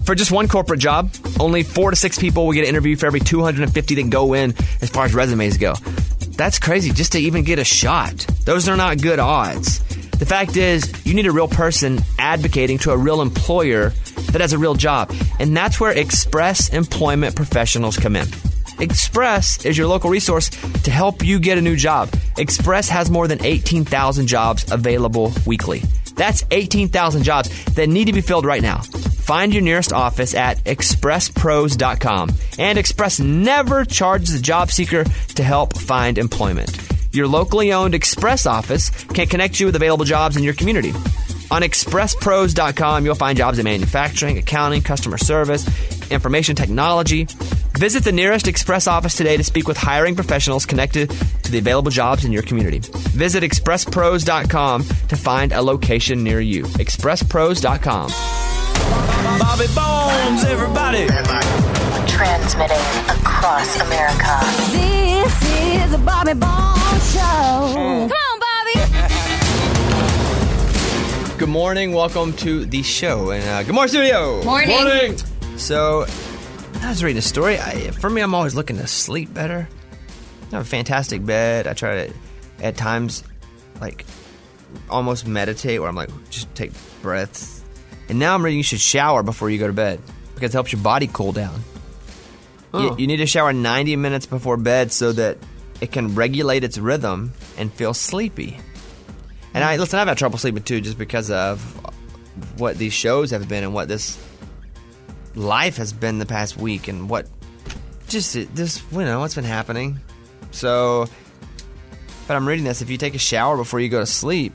For just one corporate job, only 4 to 6 people will get an interview for every 250 that go in as far as resumes go. That's crazy just to even get a shot. Those are not good odds. The fact is, you need a real person advocating to a real employer that has a real job. And that's where Express Employment Professionals come in. Express is your local resource to help you get a new job. Express has more than 18,000 jobs available weekly. That's 18,000 jobs that need to be filled right now. Find your nearest office at expresspros.com. And Express never charges a job seeker to help find employment. Your locally owned Express office can connect you with available jobs in your community. On expresspros.com, you'll find jobs in manufacturing, accounting, customer service, information technology. Visit the nearest Express office today to speak with hiring professionals connected to the available jobs in your community. Visit expresspros.com to find a location near you. expresspros.com. Bobby Bones, everybody. Transmitting across America. This is the Bobby Bones Show. Come on, Bobby. Good morning. Welcome to the show. And good morning, studio. Morning. So, I was reading a story. For me, I'm always looking to sleep better. I have a fantastic bed. I try to, at times, like, almost meditate where I'm like, just take breaths. And now I'm reading you should shower before you go to bed because it helps your body cool down. You need to shower 90 minutes before bed so that it can regulate its rhythm and feel sleepy. And I've had trouble sleeping too just because of what these shows have been and what this life has been the past week and what just what's been happening. So, but I'm reading this. If you take a shower before you go to sleep,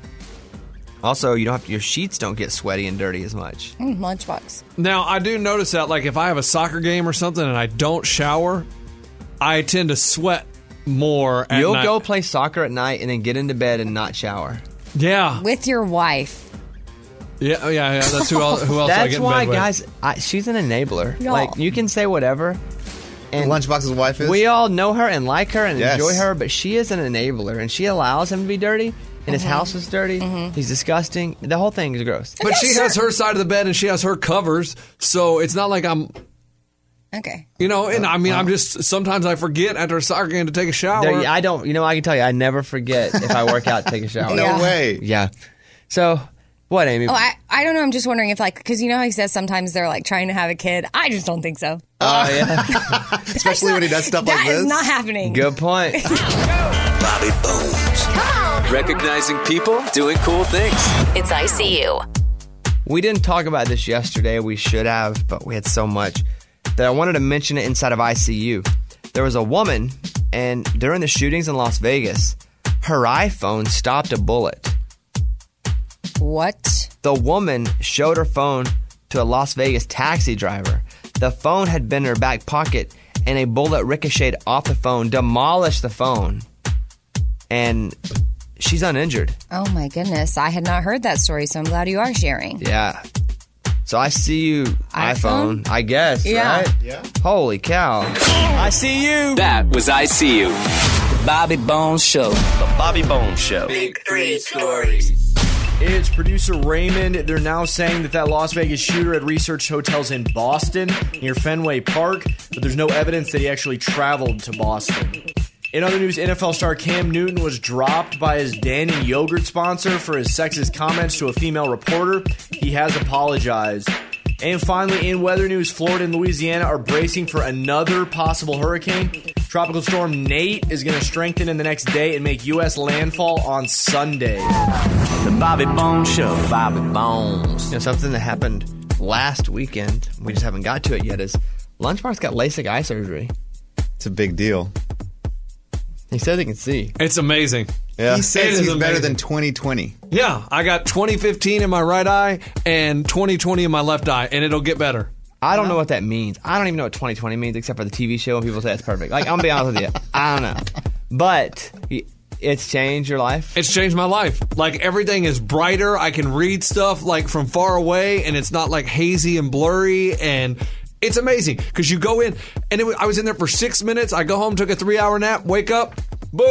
also your sheets don't get sweaty and dirty as much. Lunchbox. Now, I do notice that, like, if I have a soccer game or something and I don't shower, I tend to sweat more at You'll night. go play soccer at night and then get into bed and not shower. Yeah. With your wife. Yeah. That's who else I That's get in why, bed with. guys, she's an enabler. Y'all. Like, you can say whatever. And Lunchbox's wife is? We all know her and like her and Yes. enjoy her, but she is an enabler, and she allows him to be dirty, and his house is dirty. He's disgusting. The whole thing is gross. But she has her side of the bed and she has her covers, so it's not like I'm... Okay. and I'm just... Sometimes I forget after a soccer game to take a shower. I don't, I can tell you, I never forget if I work out to take a shower. No way. Yeah. So, what, Amy? Oh, I don't know. I'm just wondering if, like, because you know how he says sometimes they're, like, trying to have a kid. I just don't think so. Oh, yeah. Especially when he does stuff like That this. is not happening. Good point. Bobby Bones. Recognizing people doing cool things. It's ICU. We didn't talk about this yesterday. We should have, but we had so much that I wanted to mention it inside of ICU. There was a woman, and during the shootings in Las Vegas, her iPhone stopped a bullet. What? The woman showed her phone to a Las Vegas taxi driver. The phone had been in her back pocket, and a bullet ricocheted off the phone, demolished the phone, and she's uninjured. Oh, my goodness. I had not heard that story, so I'm glad you are sharing. Yeah. So I see you, iPhone, I guess, Yeah. right? Yeah. Holy cow. I see you. That was ICU. The Bobby Bones Show. The Bobby Bones Show. Big three stories. It's producer Raymond. They're now saying that Las Vegas shooter had researched hotels in Boston near Fenway Park, but there's no evidence that he actually traveled to Boston. In other news, NFL star Cam Newton was dropped by his Dannon yogurt sponsor for his sexist comments to a female reporter. He has apologized. And finally, in weather news, Florida and Louisiana are bracing for another possible hurricane. Tropical storm Nate is going to strengthen in the next day and make U.S. landfall on Sunday. The Bobby Bones Show. Bobby Bones. Something that happened last weekend, we just haven't got to it yet, is Lunchbox got LASIK eye surgery. It's a big deal. He says he can see. It's amazing. Yeah. He It says is he's better amazing. than 2020. Yeah, I got 2015 in my right eye and 2020 in my left eye, and it'll get better. I don't know what that means. I don't even know what 2020 means except for the TV show and people say it's perfect. Like, I'm going to be honest with you. I don't know. But it's changed your life? It's changed my life. Like, everything is brighter. I can read stuff, like, from far away, and it's not, like, hazy and blurry, and it's amazing. Because you go in, and I was in there for 6 minutes. I go home, took a 3-hour nap, wake up, boom,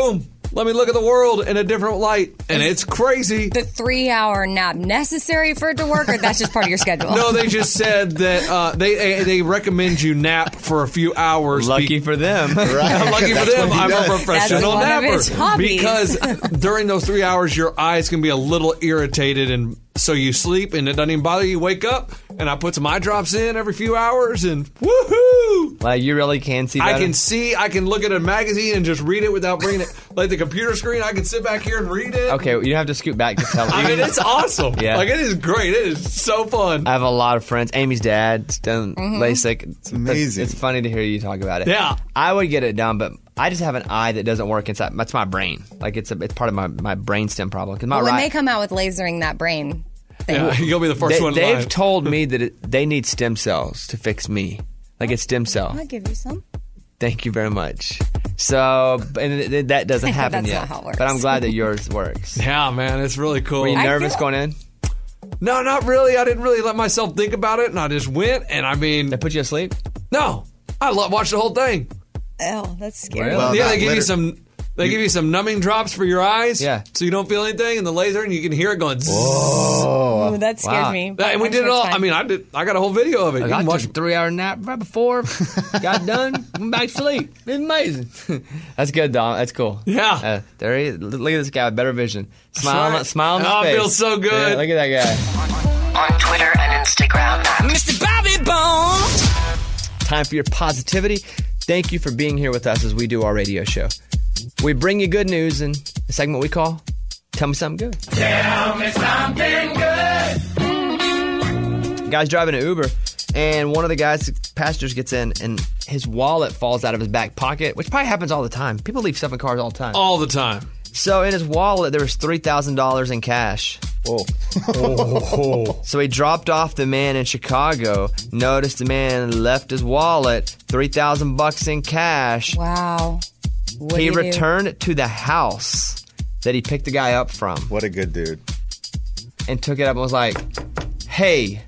let me look at the world in a different light. And it's crazy. The 3-hour nap necessary for it to work, or that's just part of your schedule? No, they just said that they recommend you nap for a few hours. Lucky for them. Right. Lucky for them, I'm a professional That's one of his napper. hobbies. Because during those 3 hours, your eyes can be a little irritated, and so you sleep, and it doesn't even bother you. You wake up, and I put some eye drops in every few hours, and woohoo! Like, you really can see better? I can see. I can look at a magazine and just read it without bringing it. Like the computer screen, I can sit back here and read it. Okay, you don't have to scoot back to tell me. I mean, it's awesome. Yeah. Like, it is great. It is so fun. I have a lot of friends. Amy's dad's done LASIK. It's amazing. It's funny to hear you talk about it. Yeah. I would get it done, but I just have an eye that doesn't work inside. That's my brain. Like, it's part of my brainstem problem. 'Cause my Well, when right, they come out with lasering that brain thing. Yeah, you'll be the first one in line. they've told me that they need stem cells to fix me. Like, it's stem cell. I'll give you some. Thank you very much. So, and that doesn't happen That's yet. not how it works. But I'm glad that yours works. Yeah, man, it's really cool. Were you I nervous feel- going in? No, not really. I didn't really let myself think about it, and I just went. And I mean, They put you asleep? no, I watched the whole thing. Oh, that's scary. Well, Yeah, not they give you liter- some. They give you some numbing drops for your eyes, Yeah. so you don't feel anything, and the laser, and you can hear it going. Zzz. Ooh, that scares Wow. me. And we did it all. I mean, I got a whole video of it. You I can watch. took a 3-hour nap right before, got done, went back to sleep. It's amazing. That's good, Dom. That's cool. Yeah. There he is. Look at this guy with better vision. Smile, right. smile on his Oh, it face. feels so good. Yeah, look at that guy. On Twitter and Instagram. Mr. Bobby Bones. Time for your positivity. Thank you for being here with us as we do our radio show. We bring you good news in a segment we call Tell Me Something Good. Tell me something good. Guy's driving an Uber, and one of the passengers gets in, and his wallet falls out of his back pocket, which probably happens all the time. People leave stuff in cars all the time. all the time. So in his wallet, there was $3,000 in cash. Whoa. So he dropped off the man in Chicago, noticed the man left his wallet, $3,000 in cash. Wow. What He do you do? returned it to the house that he picked the guy up from What a good dude. and took it up and was like, hey,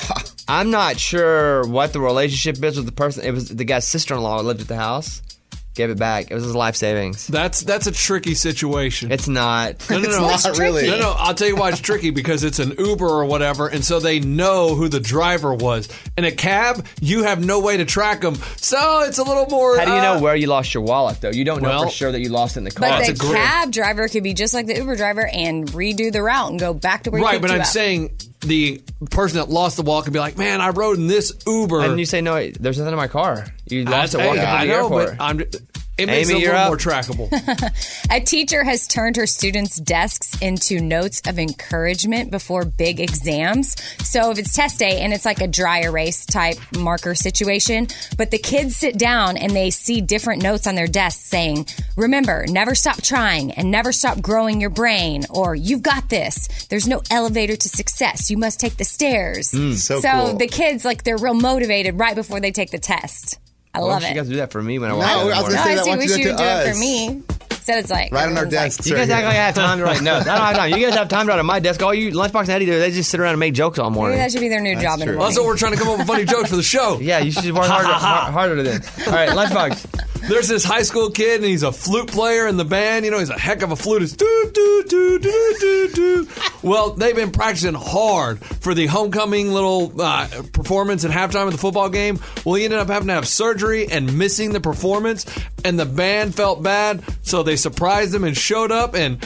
I'm not sure what the relationship is with the person. It was the guy's sister-in-law who lived at the house. Gave it back. It was his life savings. That's a tricky situation. It's not. No, Not really. No, I'll tell you why it's tricky, because it's an Uber or whatever, and so they know who the driver was. In a cab, you have no way to track them, so it's a little more... How do you know where you lost your wallet, though? You don't know Well, for sure that you lost it in the car. But That's the a grid. cab driver could be just like the Uber driver and redo the route and go back to where he Right, picked but you I'm up. saying the person that lost the wallet could be like, man, I rode in this Uber. And you say, no, there's nothing in my car. You lost it walking I through the know, airport. but it makes Amy, it a you're little up. more trackable. A teacher has turned her students' desks into notes of encouragement before big exams. So if it's test day and it's like a dry erase type marker situation, but the kids sit down and they see different notes on their desks saying, remember, never stop trying and never stop growing your brain, or you've got this. There's no elevator to success. You must take the stairs. So cool. The kids, like, they're real motivated right before they take the test. I love You it. guys do that for me when I No, walk in the I was morning. gonna say I that. see. Why don't Wish you you do would it do to it us? for me. Instead, it's like Right on our everyone's like, desks. You guys right act like I here. have time to write notes. I don't have time. You guys have time to write on my desk. All you Lunchbox and Eddie do, they just sit around and make jokes all morning. maybe that should be their new job in the true. Well, morning. that's what we're trying to come up with funny jokes for the show. Yeah, you should work harder than. All right, Lunchbox. There's this high school kid, and he's a flute player in the band. You know, he's a heck of a flutist. Do, do, do, do, do, do. Well, they've been practicing hard for the homecoming little performance at halftime of the football game. Well, he ended up having to have surgery and missing the performance, and the band felt bad, so they surprised him and showed up, and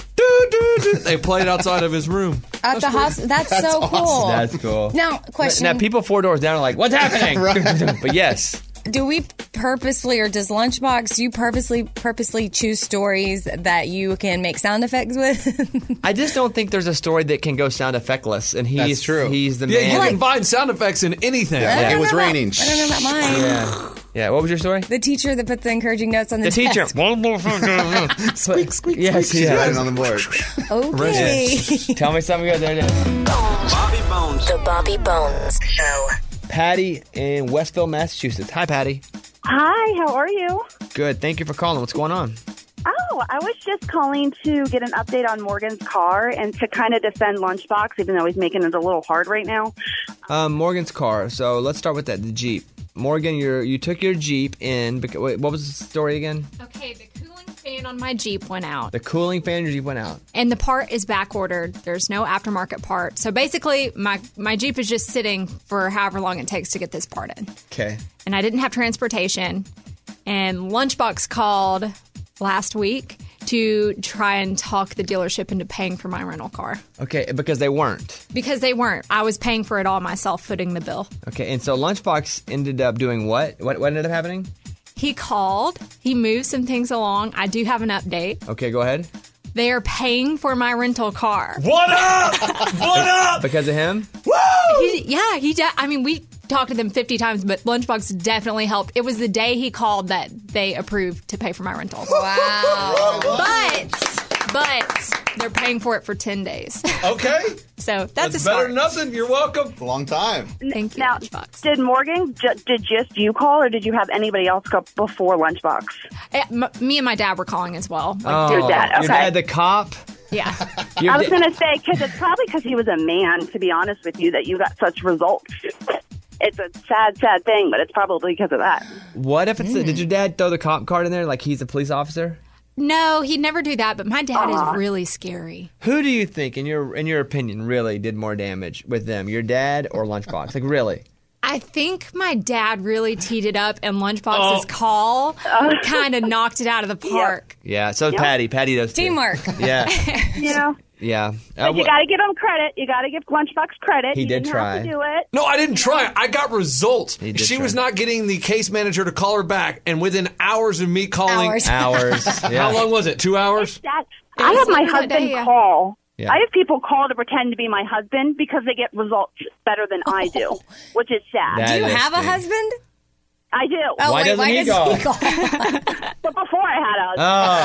they played outside of his room. At the hospital. That's so cool. awesome. That's cool. Now, question. Now, people 4 doors down are like, what's happening? But yes. Do we purposely, or does Lunchbox, do you purposely choose stories that you can make sound effects with? I just don't think there's a story that can go sound effectless, and That's true. He's the Yeah, man. you can find sound effects in anything. Yeah. I It don't was know about- raining. I don't know about mine. Yeah. What was your story? The teacher that put the encouraging notes on the The teacher. desk. Squeak, squeak. Yes, She's yes. writing on the board. Okay. Tell me something good. There it is. The Bobby Bones Show. Patty in Westville, Massachusetts. Hi, Patty. Hi, how are you? Good. Thank you for calling. What's going on? Oh, I was just calling to get an update on Morgan's car and to kind of defend Lunchbox, even though he's making it a little hard right now. Morgan's car. So let's start with that. The Jeep. Morgan, you took your Jeep in. Wait, what was the story again? Okay, the cooling fan fan on my Jeep went out. The cooling fan usually went out. And the part is back ordered. There's no aftermarket part. So basically, my Jeep is just sitting for however long it takes to get this part in. Okay. And I didn't have transportation. And Lunchbox called last week to try and talk the dealership into paying for my rental car. Okay, because they weren't. Because they weren't. I was paying for it all myself, footing the bill. Okay, and so Lunchbox ended up doing what? What ended up happening? He called. He moved some things along. I do have an update. Okay, go ahead. They are paying for my rental car. What up? What up? Because of him? Woo! I mean, we talked to them 50 times, but Lunchbox definitely helped. It was the day he called that they approved to pay for my rental. Wow. But they're paying for it for 10 days. Okay. So that's a better start. than nothing. You're welcome. A long time. Thank you, Now, Lunchbox. did Morgan, did just you call, or did you have anybody else go before Lunchbox? Me and my dad were calling as well. Your dad, Your okay. dad, the cop? Yeah. Your I was da- going to say, because it's probably because he was a man, to be honest with you, that you got such results. It's a sad, sad thing, but it's probably because of that. What if it's... Did your dad throw the cop card in there like he's a police officer? No, he'd never do that, but my dad is really scary. Who do you think, in your opinion, really did more damage with them? Your dad or Lunchbox? Like, really? I think my dad really teed it up, and Lunchbox's call kind of knocked it out of the park. Yeah, so Patty. Patty does too. Teamwork. Yeah. Yeah. Yeah. But you got to give him credit. You got to give Lunchbox credit. He did didn't try. have to do it. No, I didn't try. I got results. He did She try. was not getting the case manager to call her back, and within hours of me calling, Hours. Hours. Yeah. how long was it? 2 hours? I have my later that husband day, yeah. call. Yeah. I have people call to pretend to be my husband because they get results better than I do, which is sad. That Do you is have a big. husband? I do. Oh, Why wait, doesn't he does go? But before I had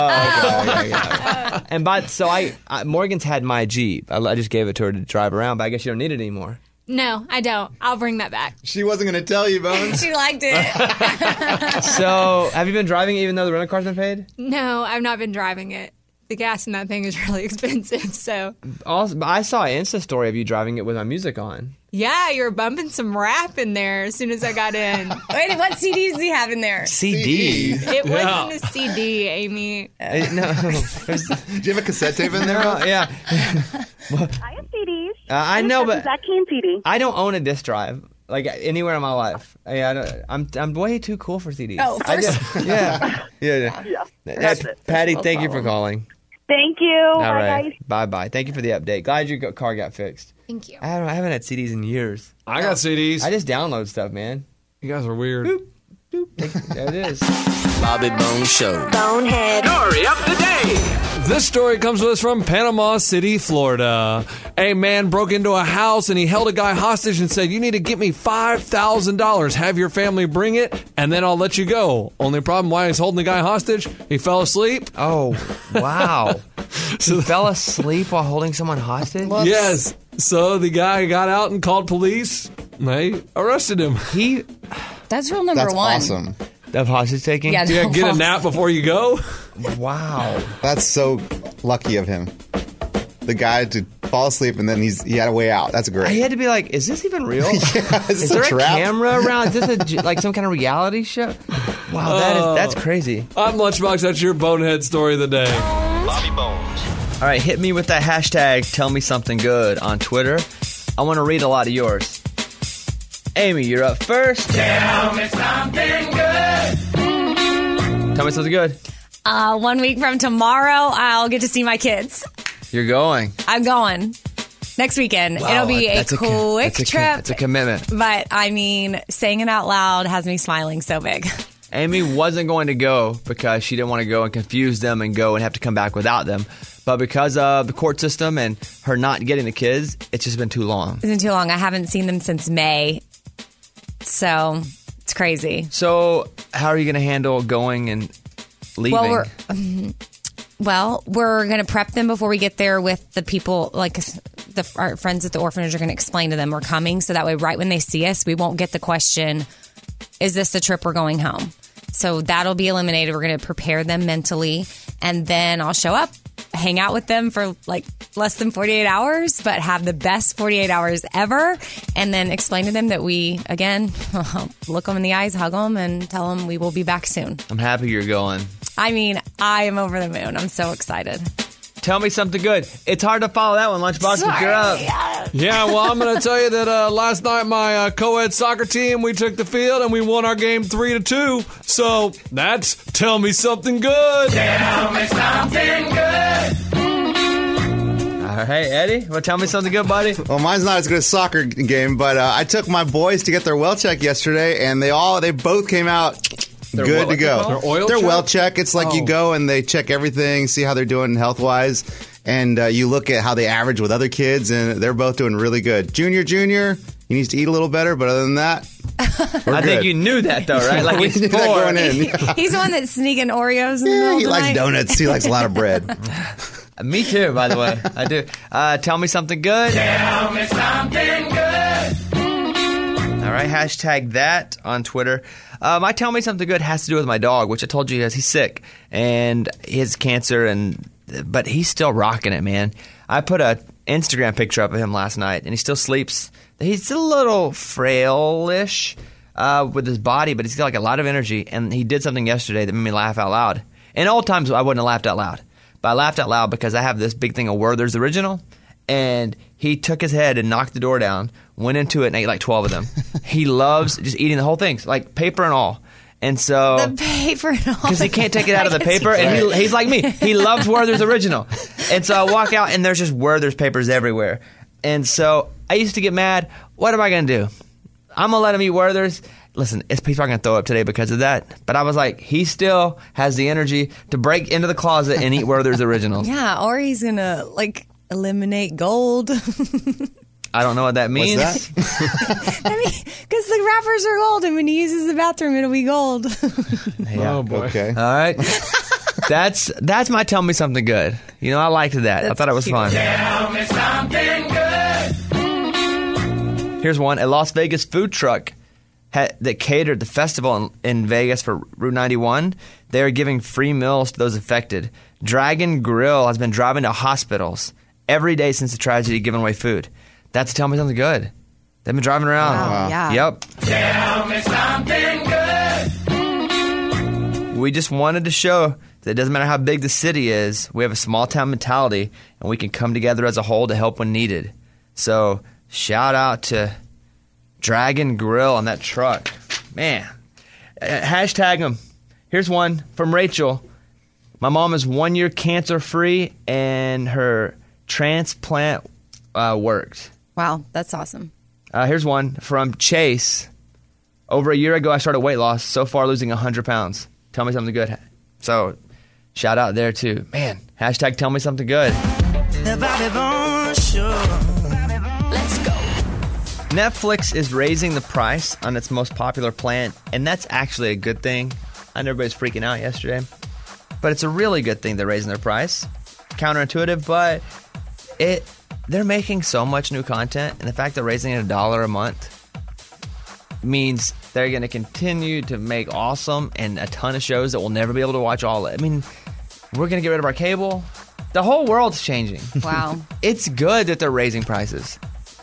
a husband. Oh, okay. And so Morgan's had my Jeep. I just gave it to her to drive around, but I guess you don't need it anymore. No, I don't. I'll bring that back. She wasn't going to tell you, Bones. She liked it. So, have you been driving even though the rental car's been paid? No, I've not been driving it. The gas in that thing is really expensive, so... Also, I saw an Insta story of you driving it with my music on. Yeah, you were bumping some rap in there as soon as I got in. Wait, what CDs do you have in there? CD. It wasn't a CD, Amy. No. Do you have a cassette tape in there? Bones? Yeah. I have CDs. I know, but That came CD. I don't own a disc drive. Like anywhere in my life, I'm way too cool for CDs. Oh, I just, yeah. That's it. Patty, thank you for calling. Thank you. All Bye, right, guys. bye. Thank you for the update. Glad your car got fixed. Thank you. I haven't had CDs in years. I got CDs. I just download stuff, man. You guys are weird. There it is. Bobby Bones Show. Bonehead. Story of the day. This story comes to us from Panama City, Florida. A man broke into a house and he held a guy hostage and said, "You need to get me $5,000. Have your family bring it, and then I'll let you go." Only problem, why he's holding the guy hostage, he fell asleep. Oh, wow. He fell asleep while holding someone hostage? Yes. So the guy got out and called police. They arrested him. That's rule number That's one. awesome. Of hostage taking? Yeah, Yeah, get a nap before you go. Wow. That's so lucky of him. The guy to fall asleep and then he had a way out. That's great. He had to be like, is this even real? Yeah, Is there a camera around? Is this like some kind of reality show? Wow, that's crazy. I'm Lunchbox. That's your bonehead story of the day. Bobby Bones. All right, hit me with that hashtag Tell Me Something Good on Twitter. I want to read a lot of yours. Amy, you're up first. Tell me something good. Tell me something good. 1 week from tomorrow, I'll get to see my kids. You're going. I'm going. Next weekend. Wow, It'll be a that's quick trip. It's a commitment. But, I mean, saying it out loud has me smiling so big. Amy wasn't going to go because she didn't want to go and confuse them and go and have to come back without them. But because of the court system and her not getting the kids, it's just been too long. It's been too long. I haven't seen them since May. So, it's crazy. So, how are you going to handle going and leaving? Well, we're going to prep them before we get there with the people, like our friends at the orphanage are going to explain to them we're coming. So that way, right when they see us, we won't get the question, is this the trip we're going home? So that'll be eliminated. We're going to prepare them mentally. And then I'll show up, hang out with them for like less than 48 hours, but have the best 48 hours ever. And then explain to them that we, again, look them in the eyes, hug them, and tell them we will be back soon. I'm happy you're going. I mean, I am over the moon. I'm so excited. Tell me something good. It's hard to follow that one, Lunchbox, if you're up. Yeah, well, I'm going to tell you that last night my co-ed soccer team, we took the field and we won our game 3-2. So that's Tell Me Something Good. Tell me something good. All right, Eddie, well, tell me something good, buddy. Well, mine's not as good as a soccer game, but I took my boys to get their well check yesterday, and they both came out good to go. Their well check. It's like you go and they check everything, see how they're doing health-wise, and you look at how they average with other kids, and they're both doing really good. Junior, he needs to eat a little better, but other than that, I think you knew that, though, right? Like we he's knew that going in. Yeah. He's the one that's sneaking Oreos in the middle of He the likes night. donuts. He likes a lot of bread. Me too, by the way. I do. Tell me something good. Tell me something good. All right, hashtag that on Twitter. My Tell Me Something Good has to do with my dog, which I told you he's sick and he has cancer, but he's still rocking it, man. I put a Instagram picture up of him last night, and he still sleeps. He's a little frail-ish with his body, but he's got like a lot of energy, and he did something yesterday that made me laugh out loud. In old times, I wouldn't have laughed out loud, but I laughed out loud because I have this big thing of Werther's Original, and he took his head and knocked the door down, went into it, and ate like 12 of them. He loves just eating the whole thing, like paper and all. And so, The paper and all. because he can't take it out of the paper, and he's like me. He loves Werther's Original. And so I walk out, and there's just Werther's papers everywhere. And so I used to get mad. What am I going to do? I'm going to let him eat Werther's. Listen, he's probably going to throw up today because of that. But I was like, he still has the energy to break into the closet and eat Werther's Originals. Yeah, or he's going to, eliminate gold. I don't know what that means. What's that? I mean, because the wrappers are gold, and when he uses the bathroom, it'll be gold. Yeah. Oh, boy. Okay. All right. That's my Tell Me Something Good. You know, I liked that. I thought it was fun. Tell me something good. Here's one. A Las Vegas food truck that catered the festival in Vegas for Route 91. They're giving free meals to those affected. Dragon Grill has been driving to hospitals every day since the tragedy, giving away food. That's Tell Me Something Good. They've been driving around. Wow, yeah. Yep. Tell me something good. We just wanted to show that it doesn't matter how big the city is, we have a small town mentality, and we can come together as a whole to help when needed. So, shout out to Dragon Grill on that truck. Man. Hashtag them. Here's one from Rachel. My mom is 1 year cancer-free, and her transplant worked. Wow, that's awesome. Here's one from Chase. Over a year ago, I started weight loss. So far, losing 100 pounds. Tell me something good. So, shout out there, too. Man, hashtag Tell Me Something Good. The Bobby Bones Show. Let's go. Netflix is raising the price on its most popular plan, and that's actually a good thing. I know everybody's freaking out yesterday, but it's a really good thing they're raising their price. Counterintuitive, but they're making so much new content, and the fact they're raising it $1 a month means they're going to continue to make awesome and a ton of shows that we'll never be able to watch all. I mean, we're going to get rid of our cable. The whole world's changing. Wow. It's good that they're raising prices.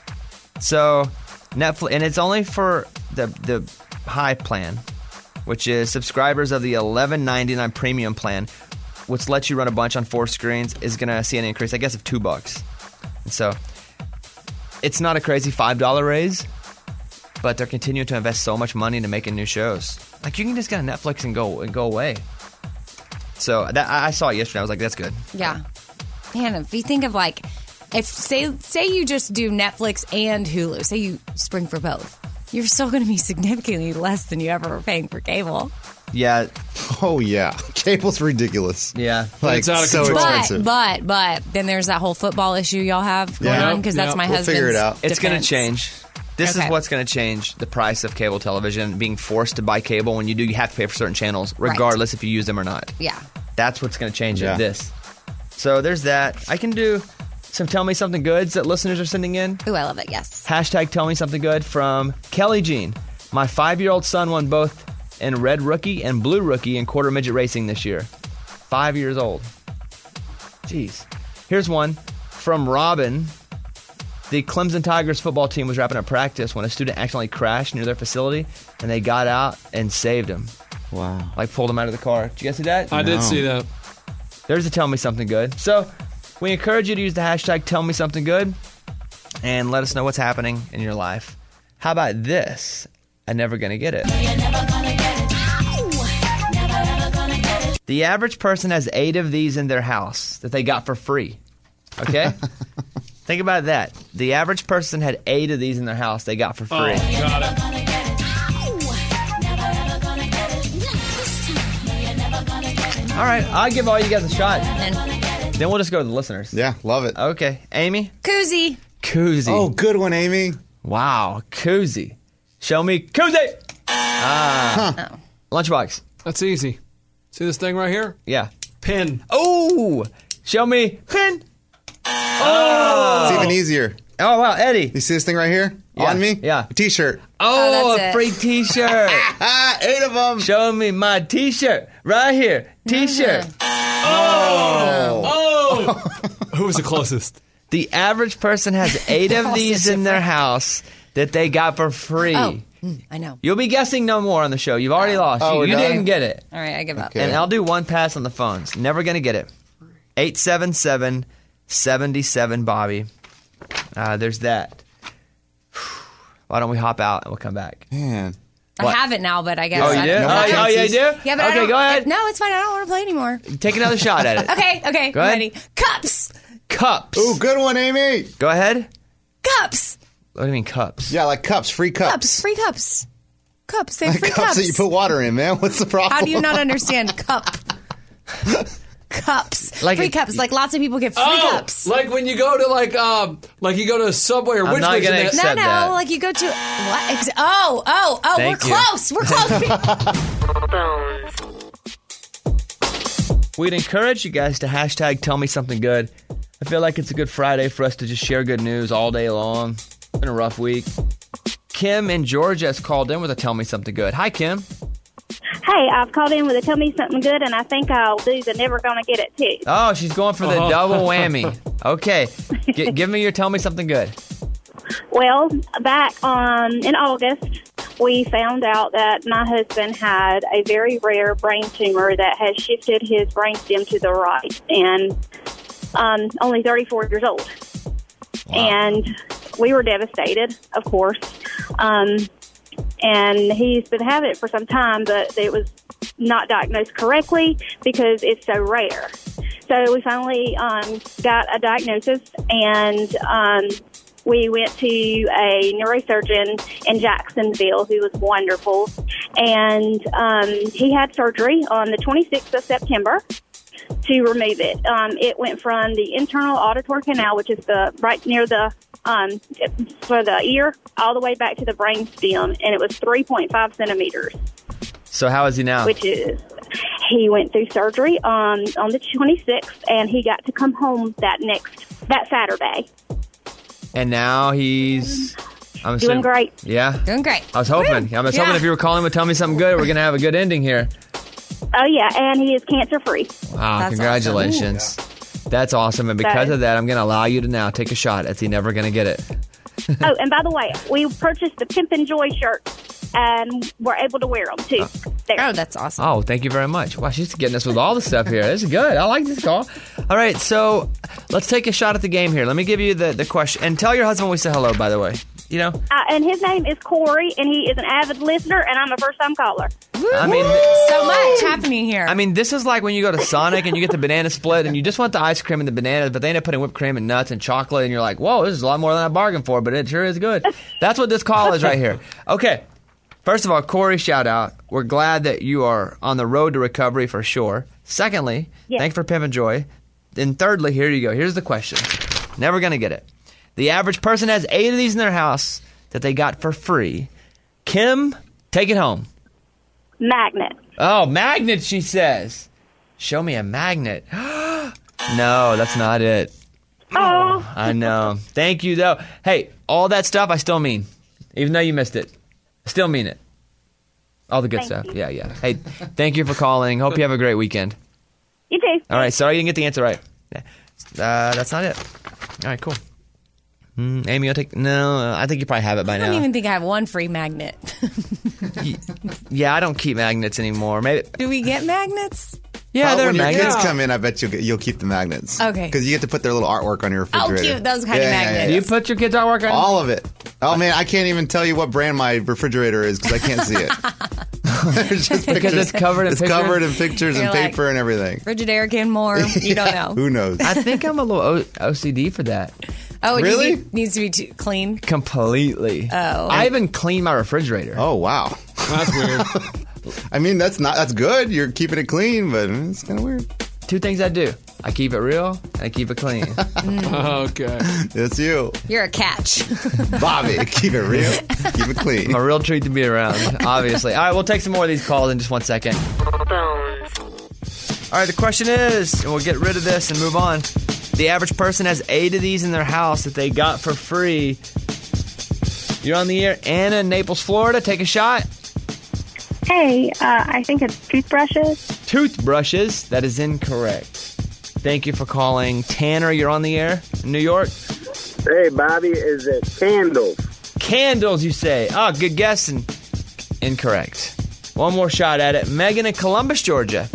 So Netflix, and it's only for the high plan, which is subscribers of the $11.99 premium plan, which lets you run a bunch on 4 screens, is going to see an increase, I guess, of $2. And so it's not a crazy $5 raise, but they're continuing to invest so much money into making new shows. Like, you can just get on Netflix and go away. So I saw it yesterday. I was like, that's good. Yeah. Man, if you think of if say you just do Netflix and Hulu, say you spring for both, you're still going to be significantly less than you ever were paying for cable. Yeah. Oh, yeah. Cable's ridiculous. Yeah. It's out of so control. expensive. But then there's that whole football issue y'all have going on, because that's my We'll husband's figure it out. It's going to defense. change. This is what's going to change the price of cable television, being forced to buy cable. When you do, you have to pay for certain channels, regardless if you use them or not. Yeah. That's what's going to change Yeah. this. So there's that. I can do some Tell Me Something Goods that listeners are sending in. Ooh, I love it, yes. Hashtag Tell Me Something Good from Kelly Jean. My 5-year-old son won both in Red Rookie and Blue Rookie in quarter midget racing this year. 5 years old. Jeez. Here's one from Robin. The Clemson Tigers football team was wrapping up practice when a student accidentally crashed near their facility, and they got out and saved him. Wow. Like pulled him out of the car. Did you guys see that? I did see that. There's a Tell Me Something Good. So we encourage you to use the hashtag Tell Me Something Good and let us know what's happening in your life. How about this? I'm never gonna get it. The average person has 8 of these in their house that they got for free. Okay? Think about that. The average person had 8 of these in their house they got for free. Oh, got it. All right, I'll give all you guys a shot. Then we'll just go to the listeners. Yeah, love it. Okay, Amy? Koozie. Koozie. Oh, good one, Amy. Wow, koozie. Show me koozie. Lunchbox. That's easy. See this thing right here? Yeah. Pin. Oh, show me pin. It's even easier. Oh, wow, Eddie. You see this thing right here? Yeah. On me? Yeah. A T-shirt. Oh, that's a it. free T-shirt. 8 of them. Show me my T-shirt right here. T-shirt. Who was the closest? The average person has 8 of these in their house that they got for free. Oh, I know. You'll be guessing no more on the show. You've already lost. Oh, you we're done? didn't get it. All right, I give up. Okay. And I'll do one pass on the phones. Never going to get it. 877-77 Bobby. There's that. Why don't we hop out and we'll come back? Man. I have it now, but I guess. Oh, you I do? don't know. more Oh, yeah, you chances? do? Yeah, but I okay, don't- go ahead. No, it's fine. I don't want to play anymore. Take another shot at it. Okay, Go I'm ahead. ready. Cups. Cups. Ooh, good one, Amy. Go ahead. Cups. What do you mean cups? Yeah, like cups, free cups. Cups. Free cups. Cups. They have free cups that you put water in, man. What's the problem? How do you not understand cup? Cups. Like free a- cups. Like lots of people get free cups. Like when you go to like you go to Subway or I'm not Which gonna and accept No, that. like you go to what? Oh, Thank we're you. close. We're close. We'd encourage you guys to hashtag Tell Me Something Good. I feel like it's a good Friday for us to just share good news all day long. It's been a rough week. Kim in Georgia has called in with a Tell Me Something Good. Hi, Kim. Hey, I've called in with a Tell Me Something Good, and I think I'll do the Never Gonna Get It too. Oh, she's going for the double whammy. Okay. Give me your Tell Me Something Good. Well, back in August, we found out that my husband had a very rare brain tumor that has shifted his brainstem to the right, and only 34 years old. Wow. And we were devastated, of course. And he's been having it for some time, but it was not diagnosed correctly because it's so rare. So we finally got a diagnosis, and we went to a neurosurgeon in Jacksonville who was wonderful. And he had surgery on the 26th of September to remove it. It went from the internal auditory canal, which is the right near the for the ear, all the way back to the brain stem, and it was 3.5 centimeters. So how is he now? Which is, he went through surgery on the 26th, and he got to come home that Saturday. And now he's... I'm Doing great. Yeah? Doing great. I was hoping. I was hoping if you were calling with Tell Me Something Good, we're going to have a good ending here. Oh, yeah, and he is cancer-free. Wow, That's congratulations. That's awesome. And because of that, I'm going to allow you to now take a shot at the Never Gonna Get It. Oh, and by the way, we purchased the Pimp and Joy shirt, and we're able to wear them, too. There. Oh, that's awesome. Oh, thank you very much. Wow, she's getting us with all the stuff here. This is good. I like this call. All right, so let's take a shot at the game here. Let me give you the question. And tell your husband we say hello, by the way. You know? And his name is Corey, and he is an avid listener, and I'm a first-time caller. I mean... So much happening here. I mean, this is like when you go to Sonic and you get the banana split and you just want the ice cream and the bananas, but they end up putting whipped cream and nuts and chocolate, and you're like, whoa, this is a lot more than I bargained for, but it sure is good. That's what this call is right here. Okay. First of all, Corey, shout out. We're glad that you are on the road to recovery for sure. Secondly, thanks for Pimp and Joy. And thirdly, here you go. Here's the question. Never going to get it. The average person has 8 of these in their house that they got for free. Kim, take it home. Magnet. Oh, magnet, she says. Show me a magnet. No, that's not it. Oh. I know. Thank you, though. Hey, all that stuff I still mean. Even though you missed it. I still mean it. All the good Thank stuff. you. Yeah. Hey, thank you for calling. Hope you have a great weekend. You too. All right, sorry you didn't get the answer right. That's not it. All right, cool. Amy, you'll take... No, I think you probably have it by I now. don't even think I have one free magnet. Yeah, I don't keep magnets anymore. Maybe. Do we get magnets? Yeah, they're when your magnets. kids come in, I bet you'll keep the magnets. Okay. Because you get to put their little artwork on your Oh, refrigerator. cute. Those kind of magnets. Do you put your kids' artwork on? All of it. Oh, man, I can't even tell you what brand my refrigerator is because I can't see it. There's just Because pictures. it's covered in It's pictures? covered in pictures You're and like- paper and everything. Frigidaire can more. You don't know. Who knows? I think I'm a little OCD for that. Oh, Really? It needs to be clean. Completely. Oh. I even clean my refrigerator. Oh, wow. That's weird. I mean, that's good. You're keeping it clean, but it's kind of weird. Two things I do. I keep it real, and I keep it clean. Okay. It's you. You're a catch. Bobby, keep it real. Keep it clean. I'm a real treat to be around, obviously. All right, we'll take some more of these calls in just 1 second. Bones. All right, the question is, and we'll get rid of this and move on. The average person has 8 of these in their house that they got for free. You're on the air. Anna in Naples, Florida. Take a shot. Hey, I think it's toothbrushes. Toothbrushes. That is incorrect. Thank you for calling. Tanner, you're on the air in New York. Hey, Bobby, is it candles? Candles, you say. Oh, good guess and incorrect. One more shot at it. Megan in Columbus, Georgia.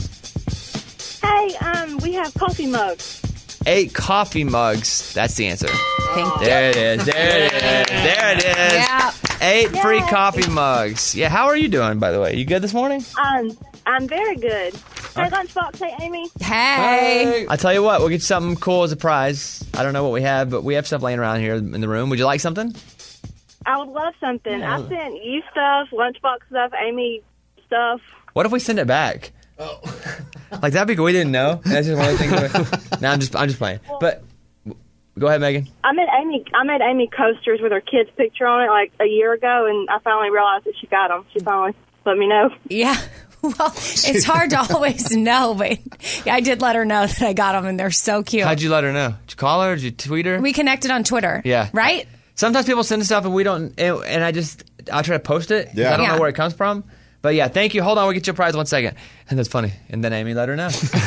Hey, we have coffee mugs. 8 coffee mugs. That's the answer. Thank you. There it is. There it is. There it is. Yeah. 8 free Yay. coffee mugs. Yeah, how are you doing, by the way? You good this morning? I'm very good. Hey, Lunchbox. Hey, Amy. Hey. I tell you what, we'll get you something cool as a prize. I don't know what we have, but we have stuff laying around here in the room. Would you like something? I would love something. I sent you stuff, Lunchbox stuff, Amy stuff. What if we send it back? Oh. Like, that'd be cool. We didn't know. That's just one of the things. No, I'm just playing. But go ahead, Megan. I made Amy coasters with her kid's picture on it like a year ago, and I finally realized that she got them. She finally let me know. Yeah. Well, it's hard to always know, but I did let her know that I got them, and they're so cute. How'd you let her know? Did you call her? Did you tweet her? We connected on Twitter. Yeah. Right? Sometimes people send stuff and we don't, and I'll try to post it. Yeah. I don't Yeah. know where it comes from. But yeah, thank you. Hold on, we'll get you a prize 1 second. And that's funny. And then Amy let her know.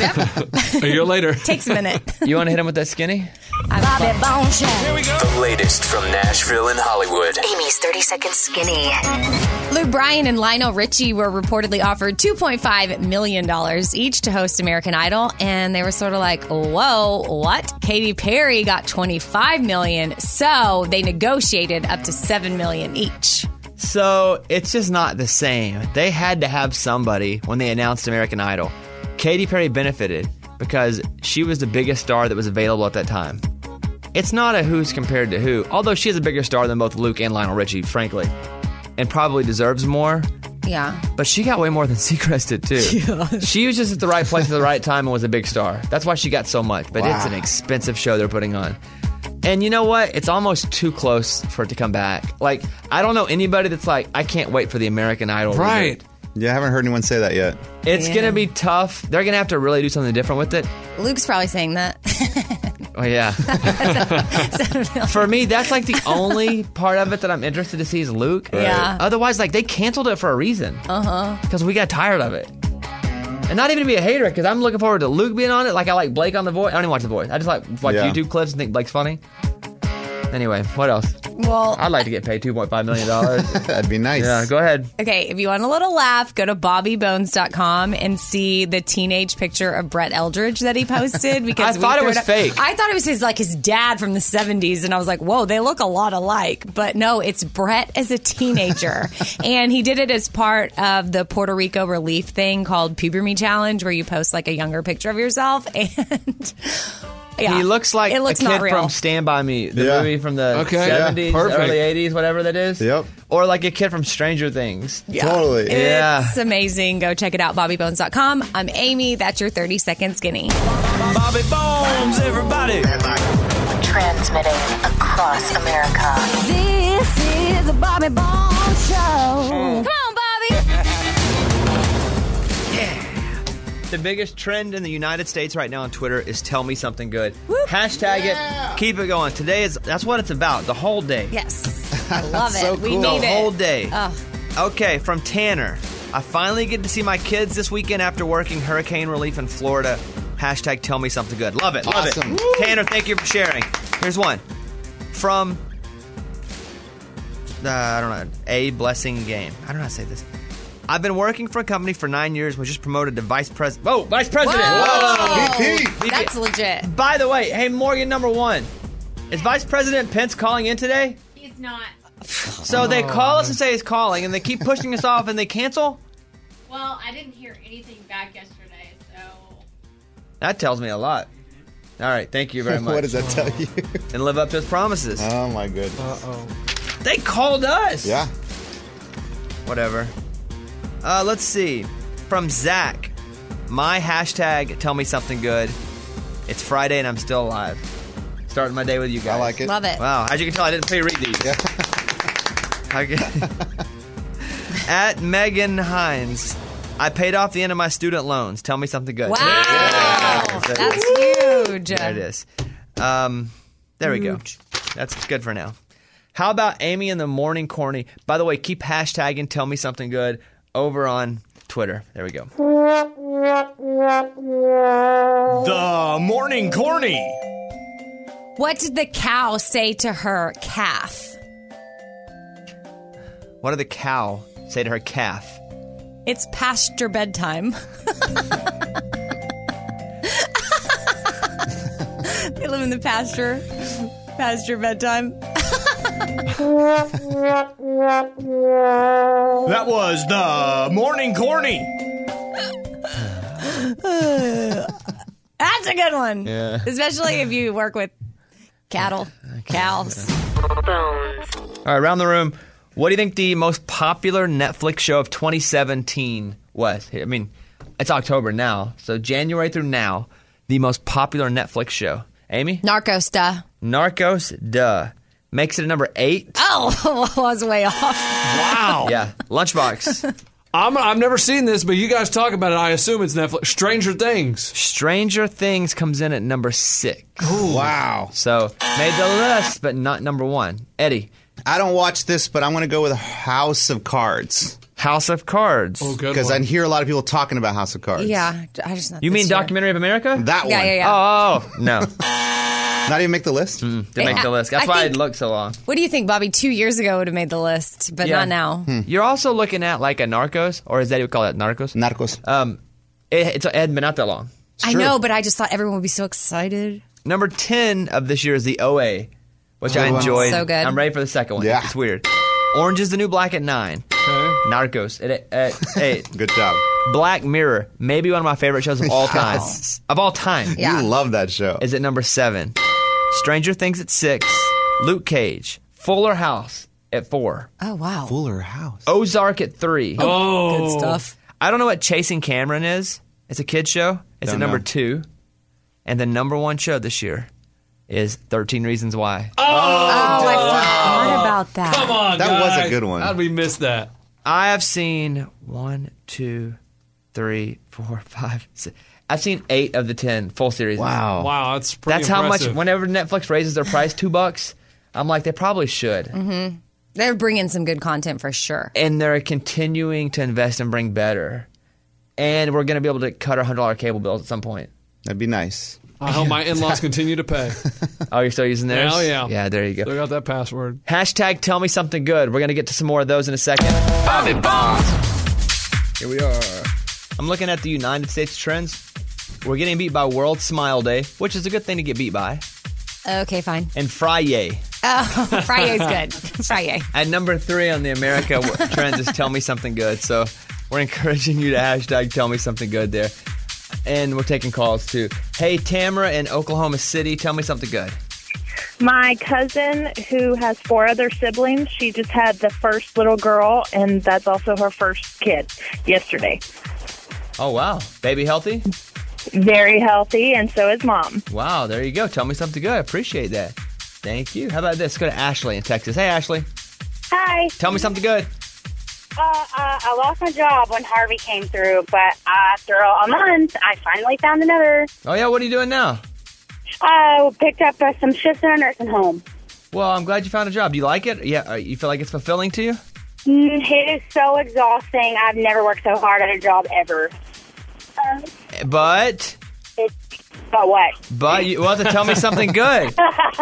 A year later. Takes a minute. You want to hit him with that skinny? Bobby Bones Show. The latest from Nashville and Hollywood. Amy's 30-second skinny. Luke Bryan and Lionel Richie were reportedly offered $2.5 million each to host American Idol, and they were sort of like, whoa, what? Katy Perry got $25 million, so they negotiated up to $7 million each. So it's just not the same. They had to have somebody when they announced American Idol. Katy Perry benefited because she was the biggest star that was available at that time. It's not a who's compared to who, although she is a bigger star than both Luke and Lionel Richie, frankly, and probably deserves more. Yeah. But she got way more than Seacrest did, too. She was just at the right place at the right time and was a big star. That's why she got so much. But It's an expensive show they're putting on. And you know what? It's almost too close for it to come back. Like, I don't know anybody that's like, I can't wait for the American Idol. Right. reboot. Yeah, I haven't heard anyone say that yet. It's Yeah. going to be tough. They're going to have to really do something different with it. Luke's probably saying that. Oh, yeah. For me, that's like the only part of it that I'm interested to see is Luke. Yeah. Otherwise, like, they canceled it for a reason. Because we got tired of it. And not even to be a hater, because I'm looking forward to Luke being on it. Like, I like Blake on The Voice. I don't even watch The Voice. I just like watch Yeah. YouTube clips and think Blake's funny. Anyway, what else? Well, I'd like to get paid $2.5 million. That'd be nice. Yeah, go ahead. okay, if you want a little laugh, go to bobbybones.com and see the teenage picture of Brett Eldridge that he posted. Because I thought it was up. fake. I thought it was his dad from the 70s, and I was like, whoa, they look a lot alike. But no, it's Brett as a teenager. And he did it as part of the Puerto Rico relief thing called Puber Me Challenge, where you post like a younger picture of yourself. And yeah, He looks like it looks a not kid real. from Stand By Me, the Yeah. movie from the Okay. 70s, Yeah, perfect. early 80s, whatever that is. Yep. Or like a kid from Stranger Things. Yeah. Totally. Yeah. It's amazing. Go check it out, bobbybones.com. I'm Amy. That's your 30-second skinny. Bobby Bones, everybody. Transmitting across America. This is the Bobby Bones Show. Come on, Bobby. The biggest trend in the United States right now on Twitter is Tell Me Something Good. Hashtag it. Keep it going. That's what it's about. The whole day. Yes. I love it. So We cool. need The it. whole day. Ugh. Okay, from Tanner. I finally get to see my kids this weekend after working hurricane relief in Florida. Hashtag Tell Me Something Good. Love it. Love Awesome. it. Tanner, thank you for sharing. Here's one. from I don't know, A Blessing Game. I don't know how to say this. I've been working for a company for 9 years. Was just promoted to vice president. Oh, vice president! Whoa. VP. That's legit. By the way, hey Morgan, number one, is Vice President Pence calling in today? He's not. So they call us and say he's calling, and they keep pushing us off, and they cancel. Well, I didn't hear anything back yesterday, so. That tells me a lot. All right, thank you very much. What does that tell you? And live up to his promises. Oh my goodness. They called us. Yeah. Whatever. Let's see. From Zach, my hashtag, tell me something good. It's Friday and I'm still alive. Starting my day with you guys. I like it. Love it. Wow, as you can tell, I didn't pre-read these. Yeah. At Megan Hines, I paid off the end of my student loans. Tell me something good. Wow. Yeah. That's huge. There it is. There we go. That's good for now. How about Amy in the Morning Corny? By the way, keep hashtagging Tell Me Something Good over on Twitter. There we go. The Morning Corny. What did the cow say to her calf? What did the cow say to her calf? It's past your bedtime. They live in the pasture. Past your bedtime. That was the Morning Corny. That's a good one. Yeah. Especially if you work with cattle, cows. All right, around the room, what do you think the most popular Netflix show of 2017 was? I mean, it's October now, so January through now, the most popular Netflix show. Amy? Narcos, duh. Narcos, duh. Makes it a number 8. Oh, I was way off. Wow. Yeah. Lunchbox. I've never seen this, but you guys talk about it. I assume it's Netflix. Stranger Things. Stranger Things comes in at number 6. Ooh. Wow. So, made the list, but not number 1. Eddie. I don't watch this, but I'm going to go with House of Cards. House of Cards. Oh, good Because I one. hear a lot of people talking about House of Cards. Yeah, I just not You this mean year. Documentary of America? That one. Yeah. Oh, no. Not even make the list? Didn't make the list. That's I why think- it looked so long. What do you think, Bobby? 2 years ago would have made the list, but Yeah. not now. You're also looking at like a Narcos, or is that what you call it, Narcos? Narcos. It hadn't been out that long. I know, but I just thought everyone would be so excited. Number 10 of this year is the OA, which I enjoyed. So good. I'm ready for the second one. Yeah. It's weird. Orange is the New Black at 9. Narcos at 8. Good job. Black Mirror, maybe one of my favorite shows of all time. Yes. Of all time. Yeah. You love that show. Is at number 7. Stranger Things at 6. Luke Cage. Fuller House at 4. Oh, wow. Fuller House. Ozark at 3. Good stuff. I don't know what Chasing Cameron is. It's a kid's show. It's Don't at number know. 2. And the number 1 show this year is 13 Reasons Why. Oh, I forgot about that. Come on, That was a guys. good one. How'd we miss that? I have seen 1, 2, 3, 4, 5, 6. I've seen 8 of the 10 full series. Wow. Wow, that's pretty That's how much, impressive. whenever Netflix raises their price $2, I'm like, they probably should. Mm-hmm. They're bringing some good content for sure. And they're continuing to invest and bring better. And we're going to be able to cut our $100 cable bills at some point. That'd be nice. I hope my in-laws continue to pay. Oh, you're still using theirs? Hell yeah. Yeah, there you go. Still got that password. Hashtag tell me something good. We're going to get to some more of those in a second. Bobby Bones. Here we are. I'm looking at the United States trends. We're getting beat by World Smile Day, which is a good thing to get beat by, Okay, fine. and Friday. Oh, Friday's good. Friday. At number 3 on the America trends is Tell Me Something Good. So we're encouraging you to hashtag Tell Me Something Good there. And we're taking calls too. Hey, Tamara in Oklahoma City, tell me something good. My cousin, who has 4 other siblings, she just had the first little girl, and that's also her first kid yesterday. Oh, wow. Baby healthy? Very healthy, and so is Mom. Wow, there you go. Tell me something good. I appreciate that. Thank you. How about this? Go to Ashley in Texas. Hey, Ashley. Hi. Tell me something good. I lost my job when Harvey came through, but after a month, I finally found another. Oh, yeah? What are you doing now? Picked up some shifts in a nursing home. Well, I'm glad you found a job. Do you like it? Yeah. You feel like it's fulfilling to you? It is so exhausting. I've never worked so hard at a job ever. But But what? But you have to tell me something good.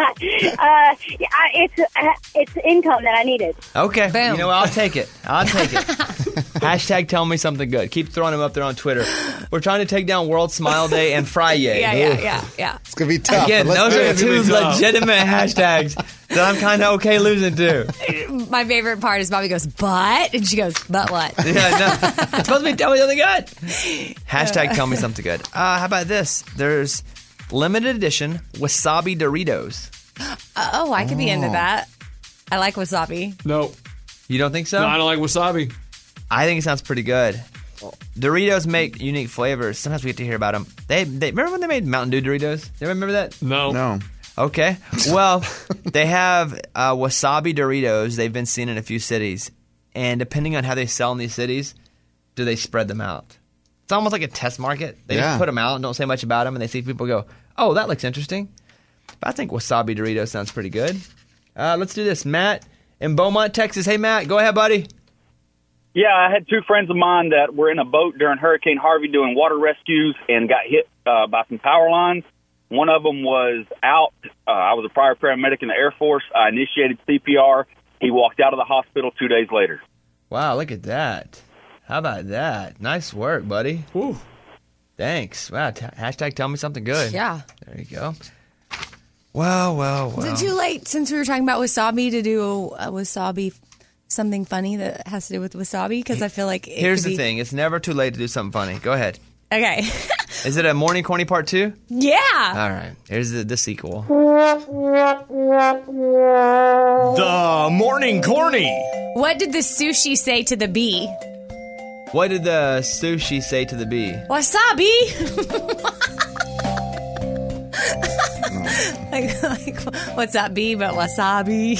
It's income that I needed. Okay. Boom. You know what? I'll take it. Hashtag tell me something good. Keep throwing them up there on Twitter. We're trying to take down World Smile Day and Friday. Yeah. It's going to be tough. Again, but let's those do are it. two legitimate hashtags that I'm kind of okay losing to. My favorite part is Bobby goes, but? And she goes, but what? Yeah, no. It's supposed to be tell me something good. Hashtag tell me something good. How about this? There's limited edition wasabi Doritos. Oh, I could be into that. I like wasabi. No. You don't think so? No, I don't like wasabi. I think it sounds pretty good. Doritos make unique flavors. Sometimes we get to hear about them. They remember when they made Mountain Dew Doritos? Do you remember that? No. Okay. Well, they have wasabi Doritos. They've been seen in a few cities. And depending on how they sell in these cities, do they spread them out? It's almost like a test market. They just put them out and don't say much about them, and they see people go, oh, that looks interesting. But I think wasabi Doritos sounds pretty good. Let's do this. Matt in Beaumont, Texas. Hey, Matt. Go ahead, buddy. Yeah, I had two friends of mine that were in a boat during Hurricane Harvey doing water rescues and got hit by some power lines. One of them was out. I was a prior paramedic in the Air Force. I initiated CPR. He walked out of the hospital 2 days later. Wow, look at that. How about that? Nice work, buddy. Whew. Thanks. Wow, hashtag tell me something good. Yeah. There you go. Well. Is it too late, since we were talking about wasabi, to do a wasabi something funny that has to do with wasabi? Because I feel like it Here's could the be... thing. It's never too late to do something funny. Go ahead. Okay. Is it a Morning Corny Part 2? Yeah. All right. Here's the sequel. The Morning Corny. What did the sushi say to the bee? What did the sushi say to the bee? Wasabi. like, what's up, bee? But wasabi.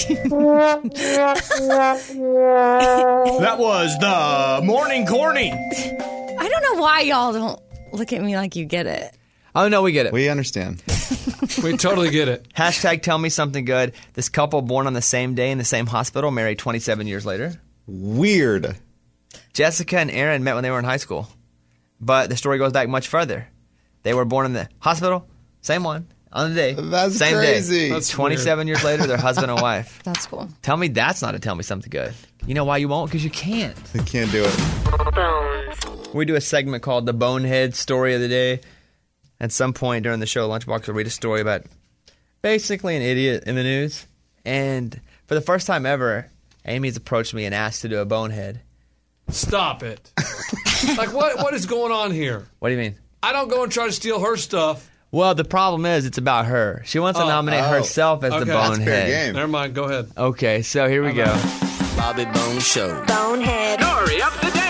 That was the Morning Corny. I don't know why y'all don't look at me like you get it. Oh, no, we get it. We understand. We totally get it. Hashtag tell me something good. This couple born on the same day in the same hospital, married 27 years later. Weird. Jessica and Aaron met when they were in high school. But the story goes back much further. They were born in the hospital, same one, on the day. That's same crazy. Day. That's 27 years later, they're husband and wife. That's cool. Tell me that's not a tell me something good. You know why you won't? Because you can't. We can't do it. Bones. We do a segment called the Bonehead Story of the Day. At some point during the show, Lunchbox will read a story about basically an idiot in the news. And for the first time ever, Amy's approached me and asked to do a bonehead. Stop it. Like, what is going on here? What do you mean? I don't go and try to steal her stuff. Well, the problem is it's about her. She wants to nominate herself as the Okay. That's bonehead. fair game. Never mind. Go ahead. Okay, so here we go. Bobby Bones Show. Bonehead. Story of the day.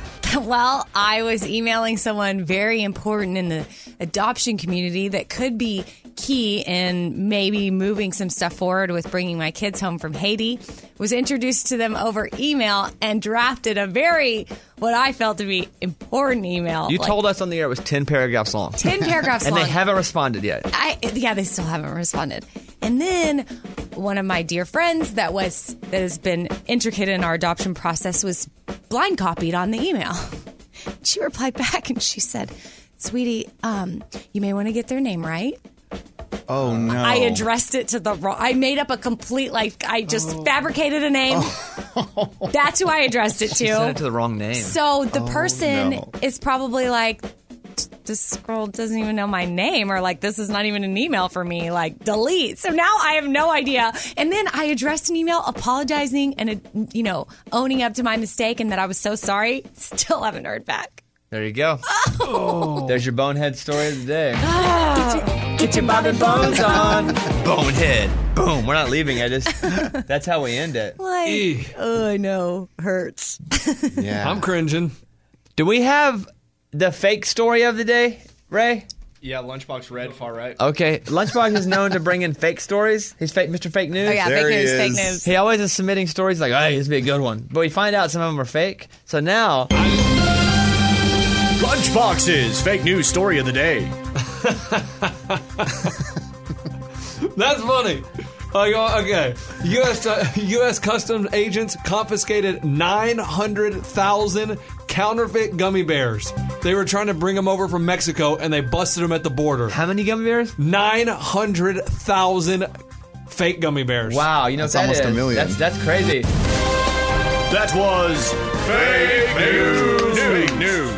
Well, I was emailing someone very important in the adoption community that could be key in maybe moving some stuff forward with bringing my kids home from Haiti. Was introduced to them over email and drafted a very, what I felt to be important email. You told us on the air it was 10 paragraphs long. 10 paragraphs and long. they haven't responded yet. Yeah, they still haven't responded. And then one of my dear friends that has been intricate in our adoption process was blind copied on the email. She replied back and she said, "Sweetie, you may want to get their name right." Oh, no. I addressed it to the wrong. I made up a complete, I just fabricated a name. That's who I addressed it to. You sent it to the wrong name. So the person no. is probably like, this girl doesn't even know my name, or like, this is not even an email for me, like, delete. So now I have no idea. And then I addressed an email apologizing and, owning up to my mistake and that I was so sorry. Still haven't heard back. There you go. Oh. There's your bonehead story of the day. Get your Bobby Bones on. Bonehead. Boom. We're not leaving. That's how we end it. Like, I know. Hurts. Yeah. I'm cringing. Do we have the fake story of the day, Ray? Yeah, Lunchbox Red, far right. Okay. Lunchbox is known to bring in fake stories. He's Mr. Fake News. Oh, yeah, There he fake is. news. He always is submitting stories like, hey, this would be a good one. But we find out some of them are fake. So now... Lunchbox's fake news story of the day. That's funny. Okay. U.S. Customs agents confiscated 900,000 counterfeit gummy bears. They were trying to bring them over from Mexico, and they busted them at the border. How many gummy bears? 900,000 fake gummy bears. Wow, you know That's what that almost is? a million. That's crazy. That was fake news. Fake news.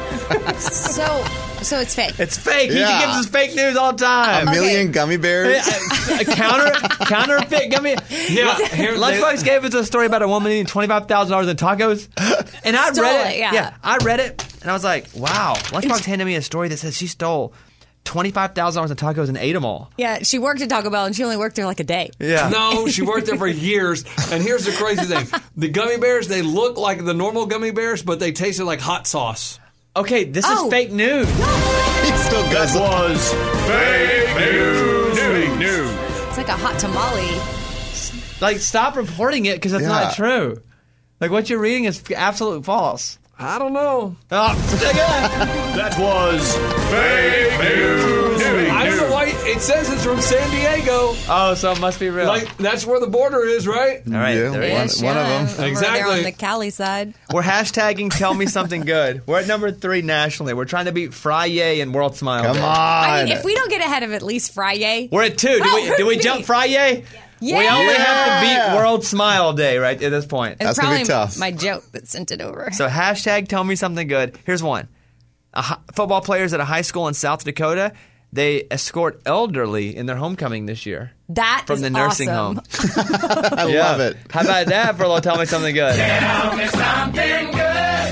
So it's fake. It's fake. Yeah. He gives us fake news all the time. A million gummy bears. A counterfeit gummy. Yeah, here Lunchbox gave us a story about a woman eating $25,000 in tacos, and I Stole read it. it, yeah. I read it, and I was like, "Wow!" Lunchbox handed me a story that says she stole $25,000 in tacos and ate them all. Yeah, she worked at Taco Bell and she only worked there like a day. Yeah. No, she worked there for years. And here's the crazy thing. The gummy bears, they look like the normal gummy bears, but they tasted like hot sauce. Okay, this is fake news. He still goes. That was fake news. Fake news. It's like a hot tamale. Like, stop reporting it because it's not true. Like, what you're reading is absolute false. I don't know. Oh, that was fake news. I don't know why. It says it's from San Diego. Oh, so it must be real. Like, that's where the border is, right? All right, Yeah, there it is. one of them. Exactly. They're on the Cali side. We're hashtagging Tell Me Something Good. We're at number 3 nationally. We're trying to beat Friday and World Smile Come Day. on. I mean, if we don't get ahead of at least Friday. We're at 2. Did we jump Friday? Yeah. We only have to beat World Smile Day right at this point. It's That's gonna probably be tough. my joke that sent it over. So hashtag Tell Me Something Good. Here's one. Football players at a high school in South Dakota, they escort elderly in their homecoming this year. That from is the nursing awesome. home. I love it. How about that for a little Tell Me Something Good? Tell me something good.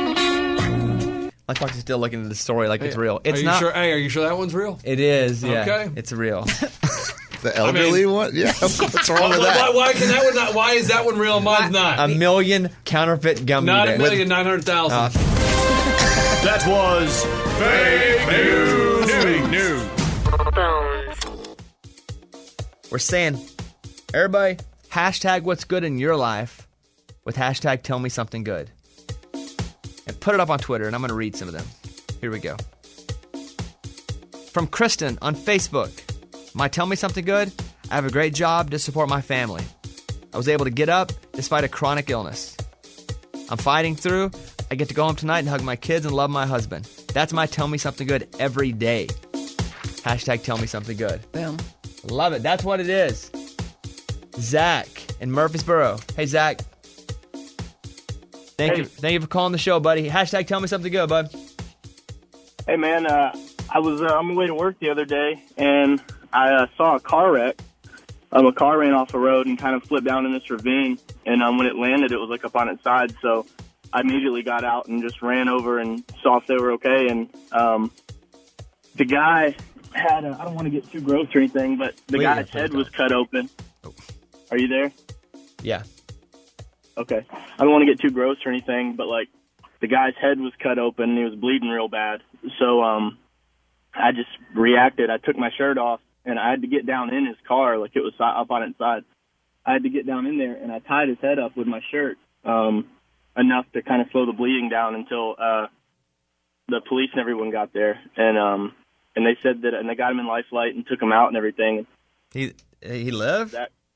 Lunchbox is still looking at the story like it's real. It's are you not. sure? Hey, are you sure that one's real? It is. Yeah. Okay. It's real. The elderly one? Yeah. What's wrong with that? Why can that one not? Why is that one real and mine's not? A million counterfeit gummy Not bears. 1,900,000. That was fake news. Fake news. We're saying, everybody, hashtag what's good in your life with hashtag Tell Me Something Good. And put it up on Twitter, and I'm going to read some of them. Here we go. From Kristen on Facebook. My Tell Me Something Good, I have a great job to support my family. I was able to get up despite a chronic illness. I'm fighting through. I get to go home tonight and hug my kids and love my husband. That's my Tell Me Something Good every day. Hashtag Tell Me Something Good. Boom. Love it. That's what it is. Zach in Murfreesboro. Hey, Zach. Thank you for calling the show, buddy. Hashtag Tell Me Something Good, bud. Hey, man. I was on my way to work the other day, and I saw a car wreck. A car ran off the road and kind of flipped down in this ravine. And when it landed, it was like up on its side. So I immediately got out and just ran over and saw if they were okay. And the guy had I don't want to get too gross or anything, but the guy's head was cut open. Are you there? Yeah. Okay. I don't want to get too gross or anything, but like the guy's head was cut open and he was bleeding real bad. So I just reacted. I took my shirt off and I had to get down in his car like it was up on its side. I had to get down in there and I tied his head up with my shirt enough to kind of slow the bleeding down until the police and everyone got there. And they said that, and they got him in life flight and took him out and everything. He lived?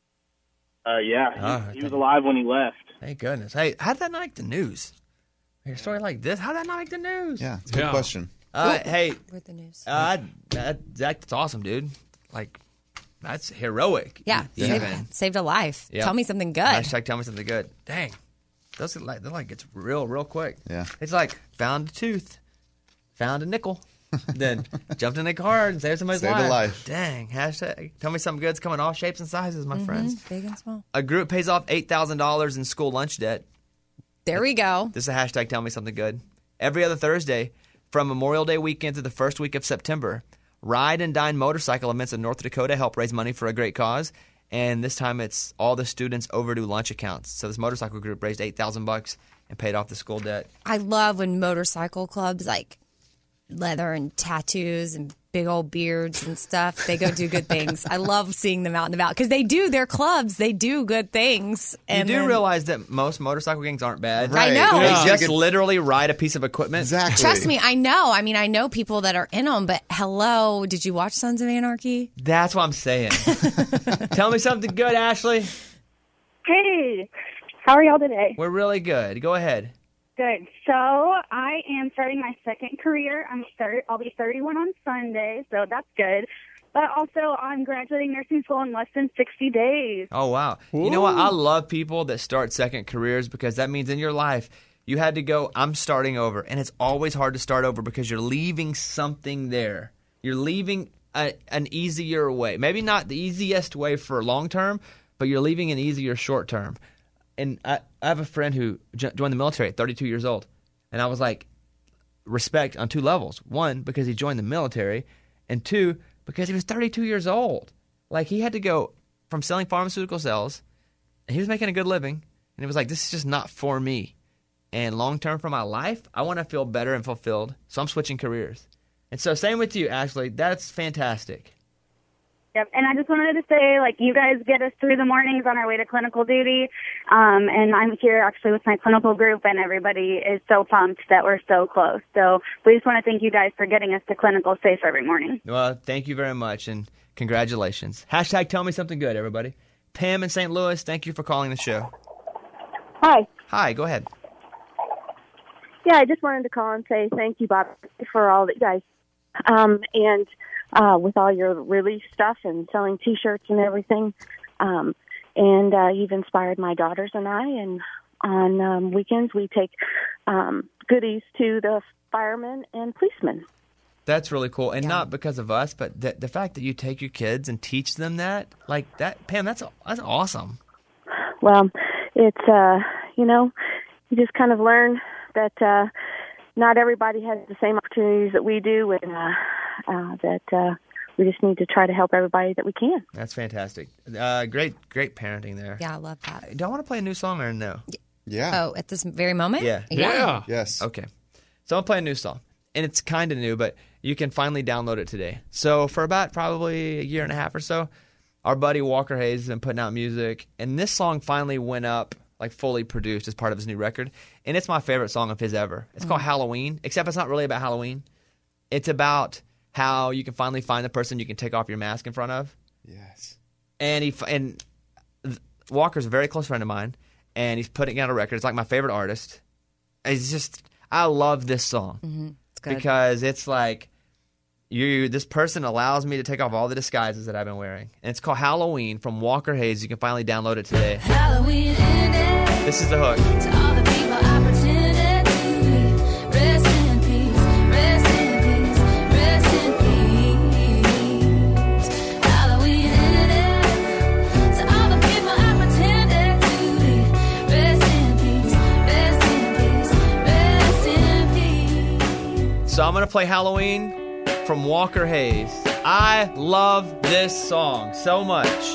Yeah. He was alive when he left. Thank goodness. Hey, how'd that not make the news? A story like this, how'd that not make the news? Yeah, it's a good question. Hey, with the news. Zach, that's awesome, dude. Like, that's heroic. Yeah, saved a life. Yep. Tell me something good. Hashtag Tell Me Something Good. Dang, those are like gets real quick. Yeah, it's like found a tooth, found a nickel, then jumped in a car and saved somebody's Saved a life. Dang. Hashtag Tell Me Something Good's coming all shapes and sizes, my friends. Big and small. A group pays off $8,000 in school lunch debt. There we go. This is a hashtag Tell Me Something Good. Every other Thursday, from Memorial Day weekend to the first week of September, Ride and Dine motorcycle events in North Dakota help raise money for a great cause. And this time it's all the students' overdue lunch accounts. So this motorcycle group raised $8,000 and paid off the school debt. I love when motorcycle clubs like leather and tattoos and big old beards and stuff, they go do good things. I love seeing them out and about because they do, their clubs, they do good things. And you do realize that most motorcycle gangs aren't bad. Right. I know. They just literally ride a piece of equipment. Exactly. Trust me, I know. I mean, I know people that are in them, but hello, did you watch Sons of Anarchy? That's what I'm saying. Tell me something good, Ashley. Hey, how are y'all today? We're really good. Go ahead. Good. So I am starting my second career. I'll be 31 on Sunday, so that's good. But also, I'm graduating nursing school in less than 60 days. Oh, wow. You know what? I love people that start second careers because that means in your life you had to go, I'm starting over. And it's always hard to start over because you're leaving something there. You're leaving an easier way. Maybe not the easiest way for long term, but you're leaving an easier short term. And I have a friend who joined the military at 32 years old. And I was like, respect on two levels. One, because he joined the military. And two, because he was 32 years old. Like, he had to go from selling pharmaceutical cells, and he was making a good living. And he was like, this is just not for me. And long term for my life, I want to feel better and fulfilled. So I'm switching careers. And so same with you, Ashley. That's fantastic. Yep, and I just wanted to say, like, you guys get us through the mornings on our way to clinical duty, and I'm here actually with my clinical group, and everybody is so pumped that we're so close. So we just want to thank you guys for getting us to clinical safe every morning. Well, thank you very much, and congratulations. Hashtag tell me something good, everybody. Pam in St. Louis, thank you for calling the show. Hi. Hi, go ahead. Yeah, I just wanted to call and say thank you, Bob, for all that you guys, and with all your release stuff and selling T-shirts and everything. And you've inspired my daughters and I, and on weekends we take goodies to the firemen and policemen. That's really cool. And not because of us, but the fact that you take your kids and teach them that, like that, Pam, that's awesome. Well, it's, you just kind of learn that not everybody has the same opportunities that we do, and that we just need to try to help everybody that we can. That's fantastic. Great parenting there. Yeah, I love that. Do I want to play a new song or no? Yeah. Oh, at this very moment? Yeah. Yes. Okay. So I'll play a new song. And it's kind of new, but you can finally download it today. So for about probably a year and a half or so, our buddy Walker Hayes has been putting out music. And this song finally went up, like fully produced as part of his new record. And it's my favorite song of his ever. It's called Halloween, except it's not really about Halloween. It's about how you can finally find the person you can take off your mask in front of. Yes. And Walker's a very close friend of mine, and he's putting out a record. It's like my favorite artist. I love this song. Mm-hmm. It's good. Because it's like, this person allows me to take off all the disguises that I've been wearing. And it's called Halloween from Walker Hayes. You can finally download it today. Halloween ended. This is the hook. To all the people I pretended to be. Rest in peace, rest in peace, rest in peace. Halloween ended. To all the people I pretended to be. Rest in peace, rest in peace, rest in peace. So I'm going to play Halloween from Walker Hayes. I love this song so much.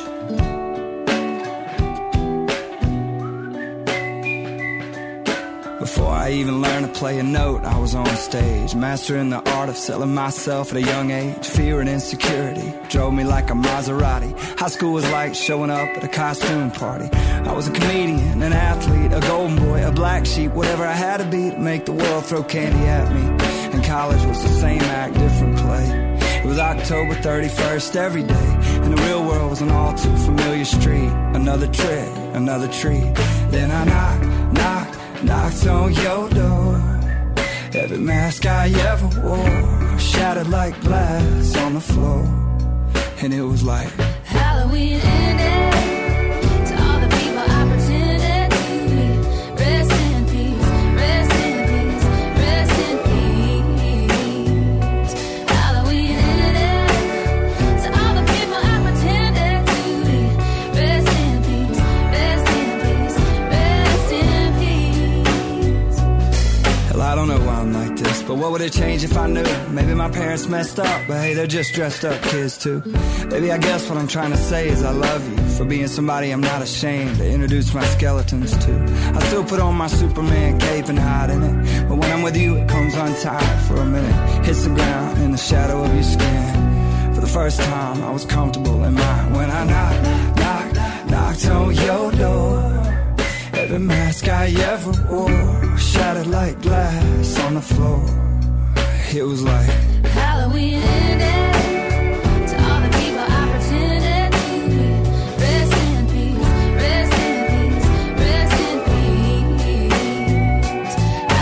Before I even learned to play a note, I was on stage, mastering the art of selling myself at a young age. Fear and insecurity drove me like a Maserati. High school was like showing up at a costume party. I was a comedian, an athlete, a golden boy, a black sheep, whatever I had to be to make the world throw candy at me. And college was the same act, different play. It was October 31st every day, and the real world was an all too familiar street. Another trick, another treat. Then I knocked on your door. Every mask I ever wore shattered like glass on the floor. And it was like Halloween ended. To all the people I pretended to be. Rest in peace, rest in peace, rest in peace. Halloween ended. To all the people I pretended to be. Rest in peace, rest in peace, rest in peace. Hell, I don't know why I'm like this, but what would it change if I knew? Maybe my parents messed up, but hey, they're just dressed up kids too. Maybe I guess what I'm trying to say is I love you for being somebody I'm not ashamed to introduce my skeletons to. I still put on my Superman cape and hide in it, but when I'm with you it comes untied for a minute. Hits the ground in the shadow of your skin. For the first time I was comfortable in mine when I knocked on your door. Every mask I ever wore shattered like glass on the floor. It was like Halloween ended. To all the people I pretended to be. Rest in peace, rest in peace, rest in peace.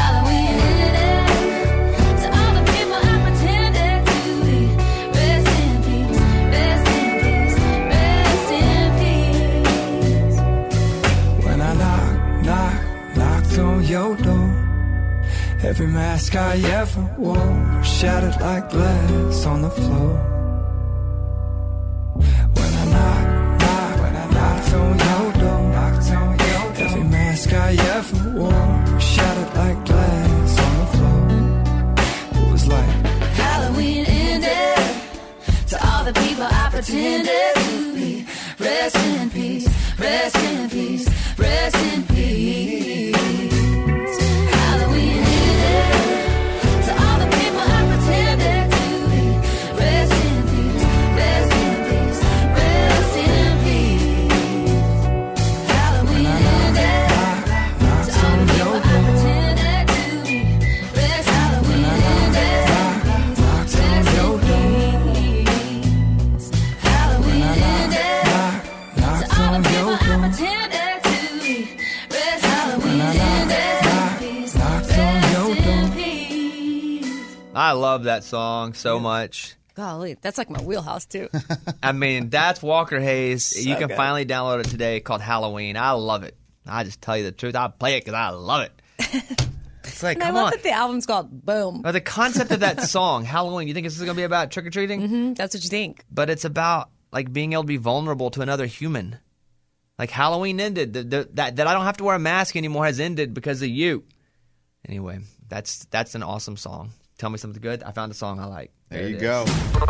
mask I ever wore, shattered like glass on the floor. When I knocked on your door, every mask I ever wore, shattered like glass on the floor. It was like Halloween ended. To all the people I pretended to be. Rest in peace, rest in peace, rest in peace. Halloween ended. To all the people I pretended to be. Rest in peace, rest in peace, rest in peace. Halloween ended. To all the people I pretended to be. Rest Halloween ended. Rest in peace. Halloween ended. To all the people I pretended to be. Rest Halloween ended. Rest in peace. I love that song so much. Golly, that's like my wheelhouse too. I mean, that's Walker Hayes. So You can good. finally download it today called Halloween. I love it. I just tell you the truth. I play it because I love it. It's like, And I come love on. that the album's called Boom. But the concept of that song, Halloween, you think this is going to be about trick-or-treating? Mm-hmm, that's what you think. But it's about like being able to be vulnerable to another human. Like Halloween ended. That I don't have to wear a mask anymore has ended because of you. Anyway, that's an awesome song. Tell me something good. I found a song I like. There you it go.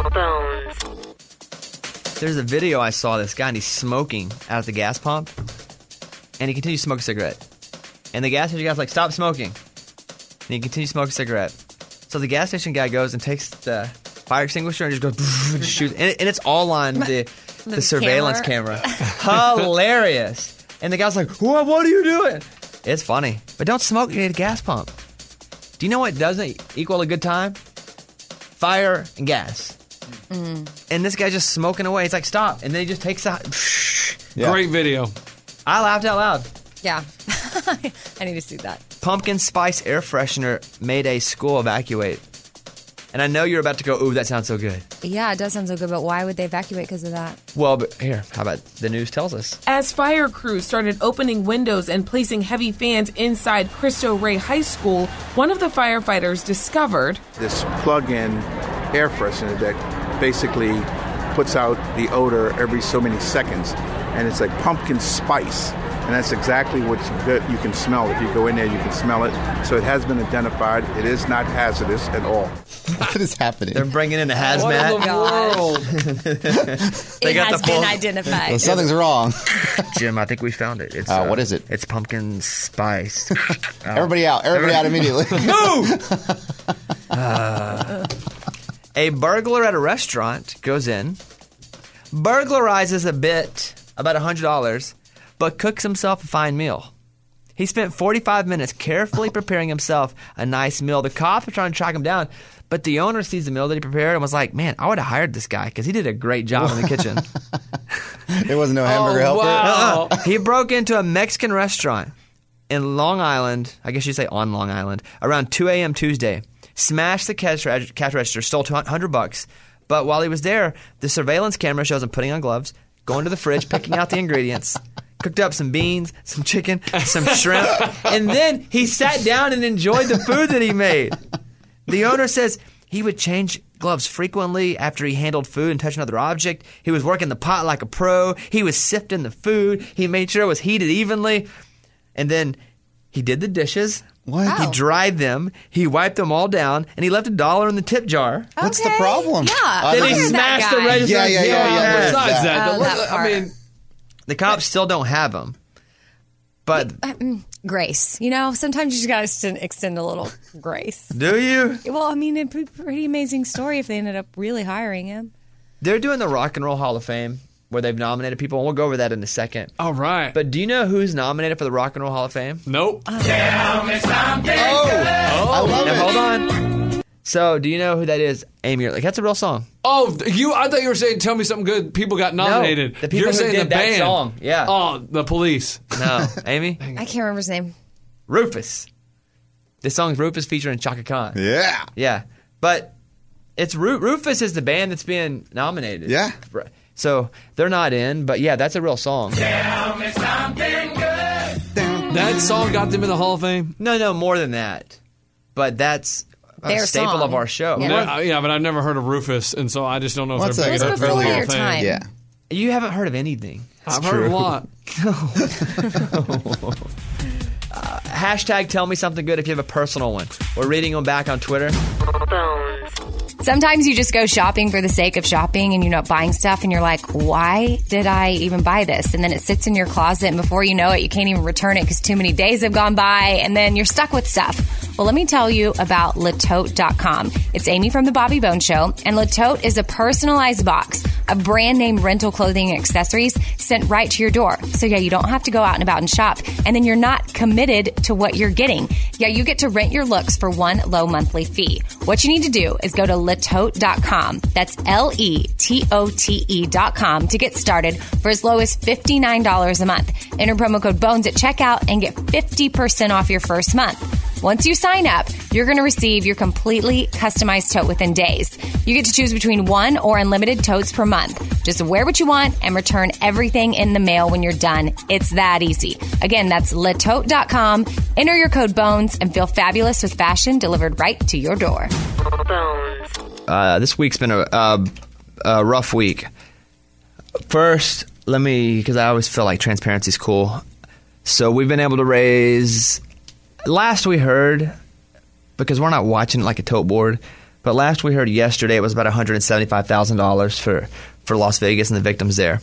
is. There's a video I saw of this guy and he's smoking out at the gas pump. And he continues to smoke a cigarette. And the gas station guy's like, stop smoking. And he continues to smoke a cigarette. So the gas station guy goes and takes the fire extinguisher and just goes and shoots. And it's all on the surveillance camera. Hilarious. And the guy's like, what are you doing? It's funny. But don't smoke at a gas pump. Do you know what doesn't equal a good time? Fire and gas. And this guy's just smoking away. He's like, stop. And then he just takes out. Great video. I laughed out loud. Yeah. I need to see that. Pumpkin spice air freshener made a school evacuate. And I know you're about to go, ooh, that sounds so good. Yeah, it does sound so good, but why would they evacuate because of that? Well, but here, how about the news tells us? As fire crews started opening windows and placing heavy fans inside Cristo Rey High School, one of the firefighters discovered this plug-in air freshener that basically puts out the odor every so many seconds, and it's like pumpkin spice, and that's exactly what you can smell. If you go in there, you can smell it. So it has been identified. It is not hazardous at all. What is happening? They're bringing in a hazmat. What They it got has the full- been identified. Well, something's wrong. Jim, I think we found it. It's, what is it? It's pumpkin spice. Everybody out. Everybody out immediately. Move! A burglar at a restaurant goes in, burglarizes a bit, about $100, but cooks himself a fine meal. He spent 45 minutes carefully preparing himself a nice meal. The cops are trying to track him down, but the owner sees the meal that he prepared and was like, man, I would have hired this guy because he did a great job in the kitchen. There was no hamburger helper. Wow. He broke into a Mexican restaurant in Long Island, I guess you'd say on Long Island, around 2 a.m. Tuesday. Smashed the cash register, stole $200. But while he was there, the surveillance camera shows him putting on gloves, going to the fridge, picking out the ingredients, cooked up some beans, some chicken, some shrimp, and then he sat down and enjoyed the food that he made. The owner says he would change gloves frequently after he handled food and touched another object. He was working the pot like a pro. He was sifting the food. He made sure it was heated evenly. And then he did the dishes. What? He dried them. He wiped them all down, and he left $1 in the tip jar. What's the problem? Yeah. Then he Fired that smashed the guy. register. Yeah. Besides that, Oh, that I mean, The cops still don't have him. But Grace. You know, sometimes you just got to extend a little grace. do you? Well, I mean, it'd be a pretty amazing story if they ended up really hiring him. They're doing the Rock and Roll Hall of Fame where they've nominated people, and we'll go over that in a second. all right. But do you know who's nominated for the Rock and Roll Hall of Fame? Nope. I love Now, it. hold on. So, do you know who that is? Amy Early. That's a real song. Oh, I thought you were saying, tell me something good. People got nominated. No, the people You're who saying did the that band. song. Yeah. Oh, the Police. No. Amy? I can't remember his name. Rufus. This song's Rufus featuring Chaka Khan. Yeah. Yeah. But it's Rufus is the band that's being nominated. Yeah. So they're not in, but yeah, that's a real song. That song got them in the Hall of Fame? No, more than that. but that's a Their staple song. of our show. Yeah, but I've never heard of Rufus, and so I just don't know if What's they're that? big It was enough before for your thing. time. Yeah. You haven't heard of anything. I've heard a lot. Hashtag tell me something good if you have a personal one. We're reading them back on Twitter. Sometimes you just go shopping for the sake of shopping and you end up buying stuff and you're like, why did I even buy this? And then it sits in your closet and before you know it, you can't even return it because too many days have gone by and then you're stuck with stuff. Well, let me tell you about Latote.com. It's Amy from The Bobby Bone Show, and Latote is a personalized box of brand name rental clothing and accessories sent right to your door. So yeah, you don't have to go out and about and shop, and then you're not committed to what you're getting. Yeah, you get to rent your looks for one low monthly fee. What you need to do is go to Latote.com. That's LETOTE.com to get started for as low as $59 a month. Enter promo code BONES at checkout and get 50% off your first month. Once you sign up, you're going to receive your completely customized tote within days. You get to choose between one or unlimited totes per month. Just wear what you want and return everything in the mail when you're done. It's that easy. Again, that's Latote.com. Enter your code BONES and feel fabulous with fashion delivered right to your door. This week's been a rough week. First, because I always feel like transparency is cool. So we've been able to raise... Last we heard, because we're not watching it like a tote board, but last we heard yesterday it was about $175,000 for Las Vegas and the victims there.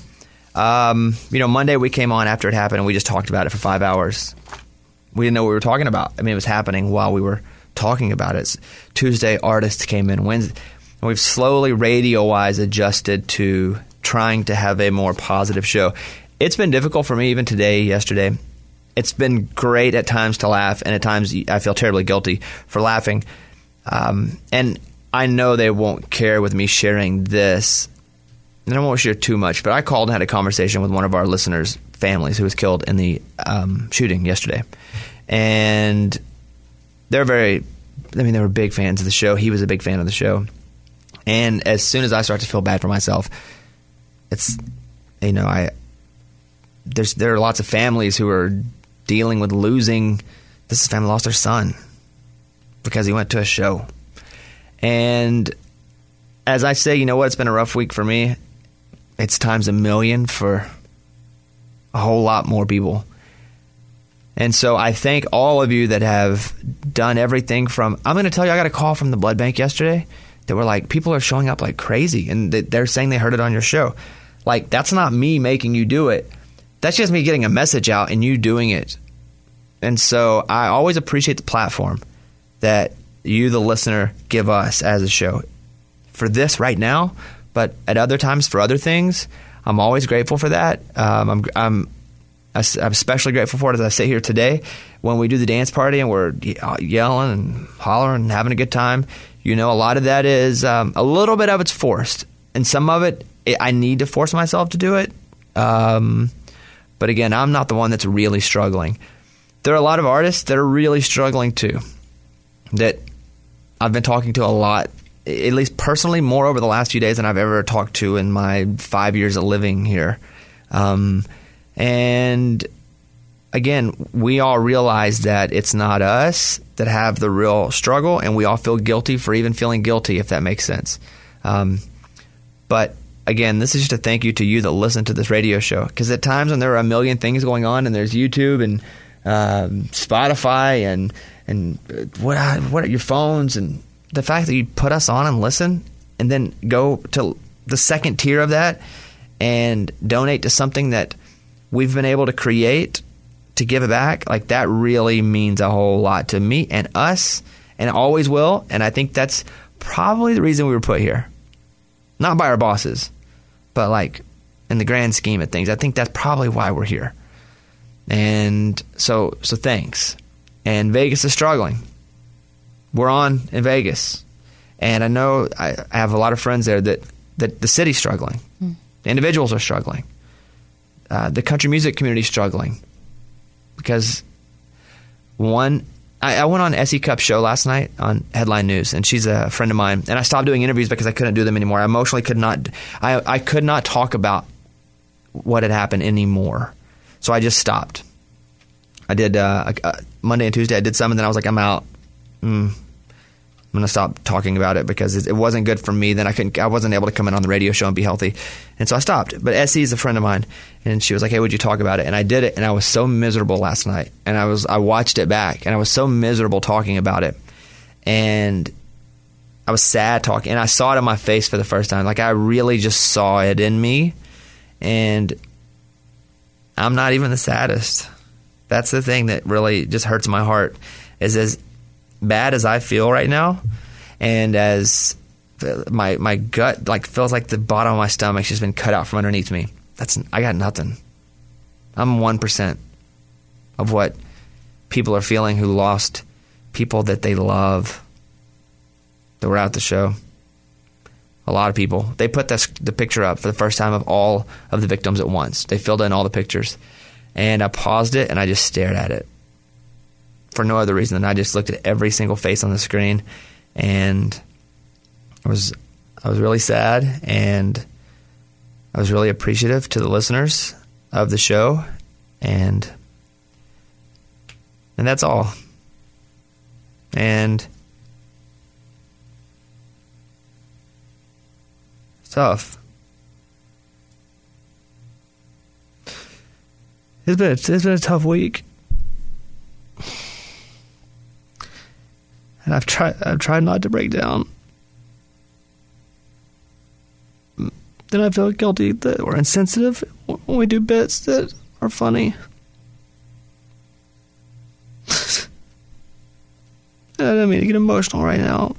Monday we came on after it happened and we just talked about it for 5 hours. We didn't know what we were talking about. I mean, it was happening while we were talking about it. Tuesday, artists came in. Wednesday, and we've slowly radio-wise adjusted to trying to have a more positive show. It's been difficult for me even today, yesterday. It's been great at times to laugh, and at times I feel terribly guilty for laughing. And I know they won't care with me sharing this, and I won't share too much, but I called and had a conversation with one of our listeners' families who was killed in the shooting yesterday. And they were big fans of the show. He was a big fan of the show. And as soon as I start to feel bad for myself, there are lots of families who are dealing with losing. This family lost their son because he went to a show. And as I say, you know what? It's been a rough week for me. It's times a million for a whole lot more people. And so I thank all of you that have done everything from... I'm going to tell you, I got a call from the blood bank yesterday that were like, people are showing up like crazy, and they're saying they heard it on your show. Like, that's not me making you do it. That's just me getting a message out and you doing it. And so I always appreciate the platform that you, the listener, give us as a show. For this right now, but at other times for other things, I'm always grateful for that. I'm especially grateful for it as I sit here today when we do the dance party and we're yelling and hollering and having a good time. A lot of that is a little bit of it's forced. And some of it, I need to force myself to do it. But again, I'm not the one that's really struggling. There are a lot of artists that are really struggling too, that I've been talking to a lot, at least personally, more over the last few days than I've ever talked to in my 5 years of living here. And again, we all realize that it's not us that have the real struggle, and we all feel guilty for even feeling guilty, if that makes sense. But again, this is just a thank you to you that listen to this radio show, because at times when there are a million things going on and there's YouTube and Spotify and what are your phones, and the fact that you put us on and listen and then go to the second tier of that and donate to something that we've been able to create to give it back, like that really means a whole lot to me and us, and it always will. And I think that's probably the reason we were put here. Not by our bosses, but like in the grand scheme of things, I think that's probably why we're here. And so thanks. And Vegas is struggling. We're on in Vegas. And I know I have a lot of friends there that the city's struggling. The individuals are struggling. The country music community is struggling. Because I went on Essie Cup's show last night on Headline News, and she's a friend of mine. And I stopped doing interviews because I couldn't do them anymore. I emotionally could not. I could not talk about what had happened anymore. So I just stopped. I did Monday and Tuesday. I did some, and then I was like, I'm out. I'm going to stop talking about it because it wasn't good for me. Then I wasn't able to come in on the radio show and be healthy. And so I stopped. But Essie is a friend of mine, and she was like, hey, would you talk about it? And I did it, and I was so miserable last night. And I watched it back, and I was so miserable talking about it. And I was sad talking, and I saw it in my face for the first time. Like, I really just saw it in me, and I'm not even the saddest. That's the thing that really just hurts my heart, is as bad as I feel right now, and as my gut like feels like the bottom of my stomach's just been cut out from underneath me. I got nothing. I'm 1% of what people are feeling who lost people that they love that were at the show. A lot of people. They put the picture up for the first time of all of the victims at once. They filled in all the pictures. And I paused it and I just stared at it for no other reason than I just looked at every single face on the screen, and I was really sad, and I was really appreciative to the listeners of the show, and that's all. And it's tough. It's been a tough week. And I've tried not to break down. Then I feel guilty that we're insensitive when we do bits that are funny. I don't mean to get emotional right now.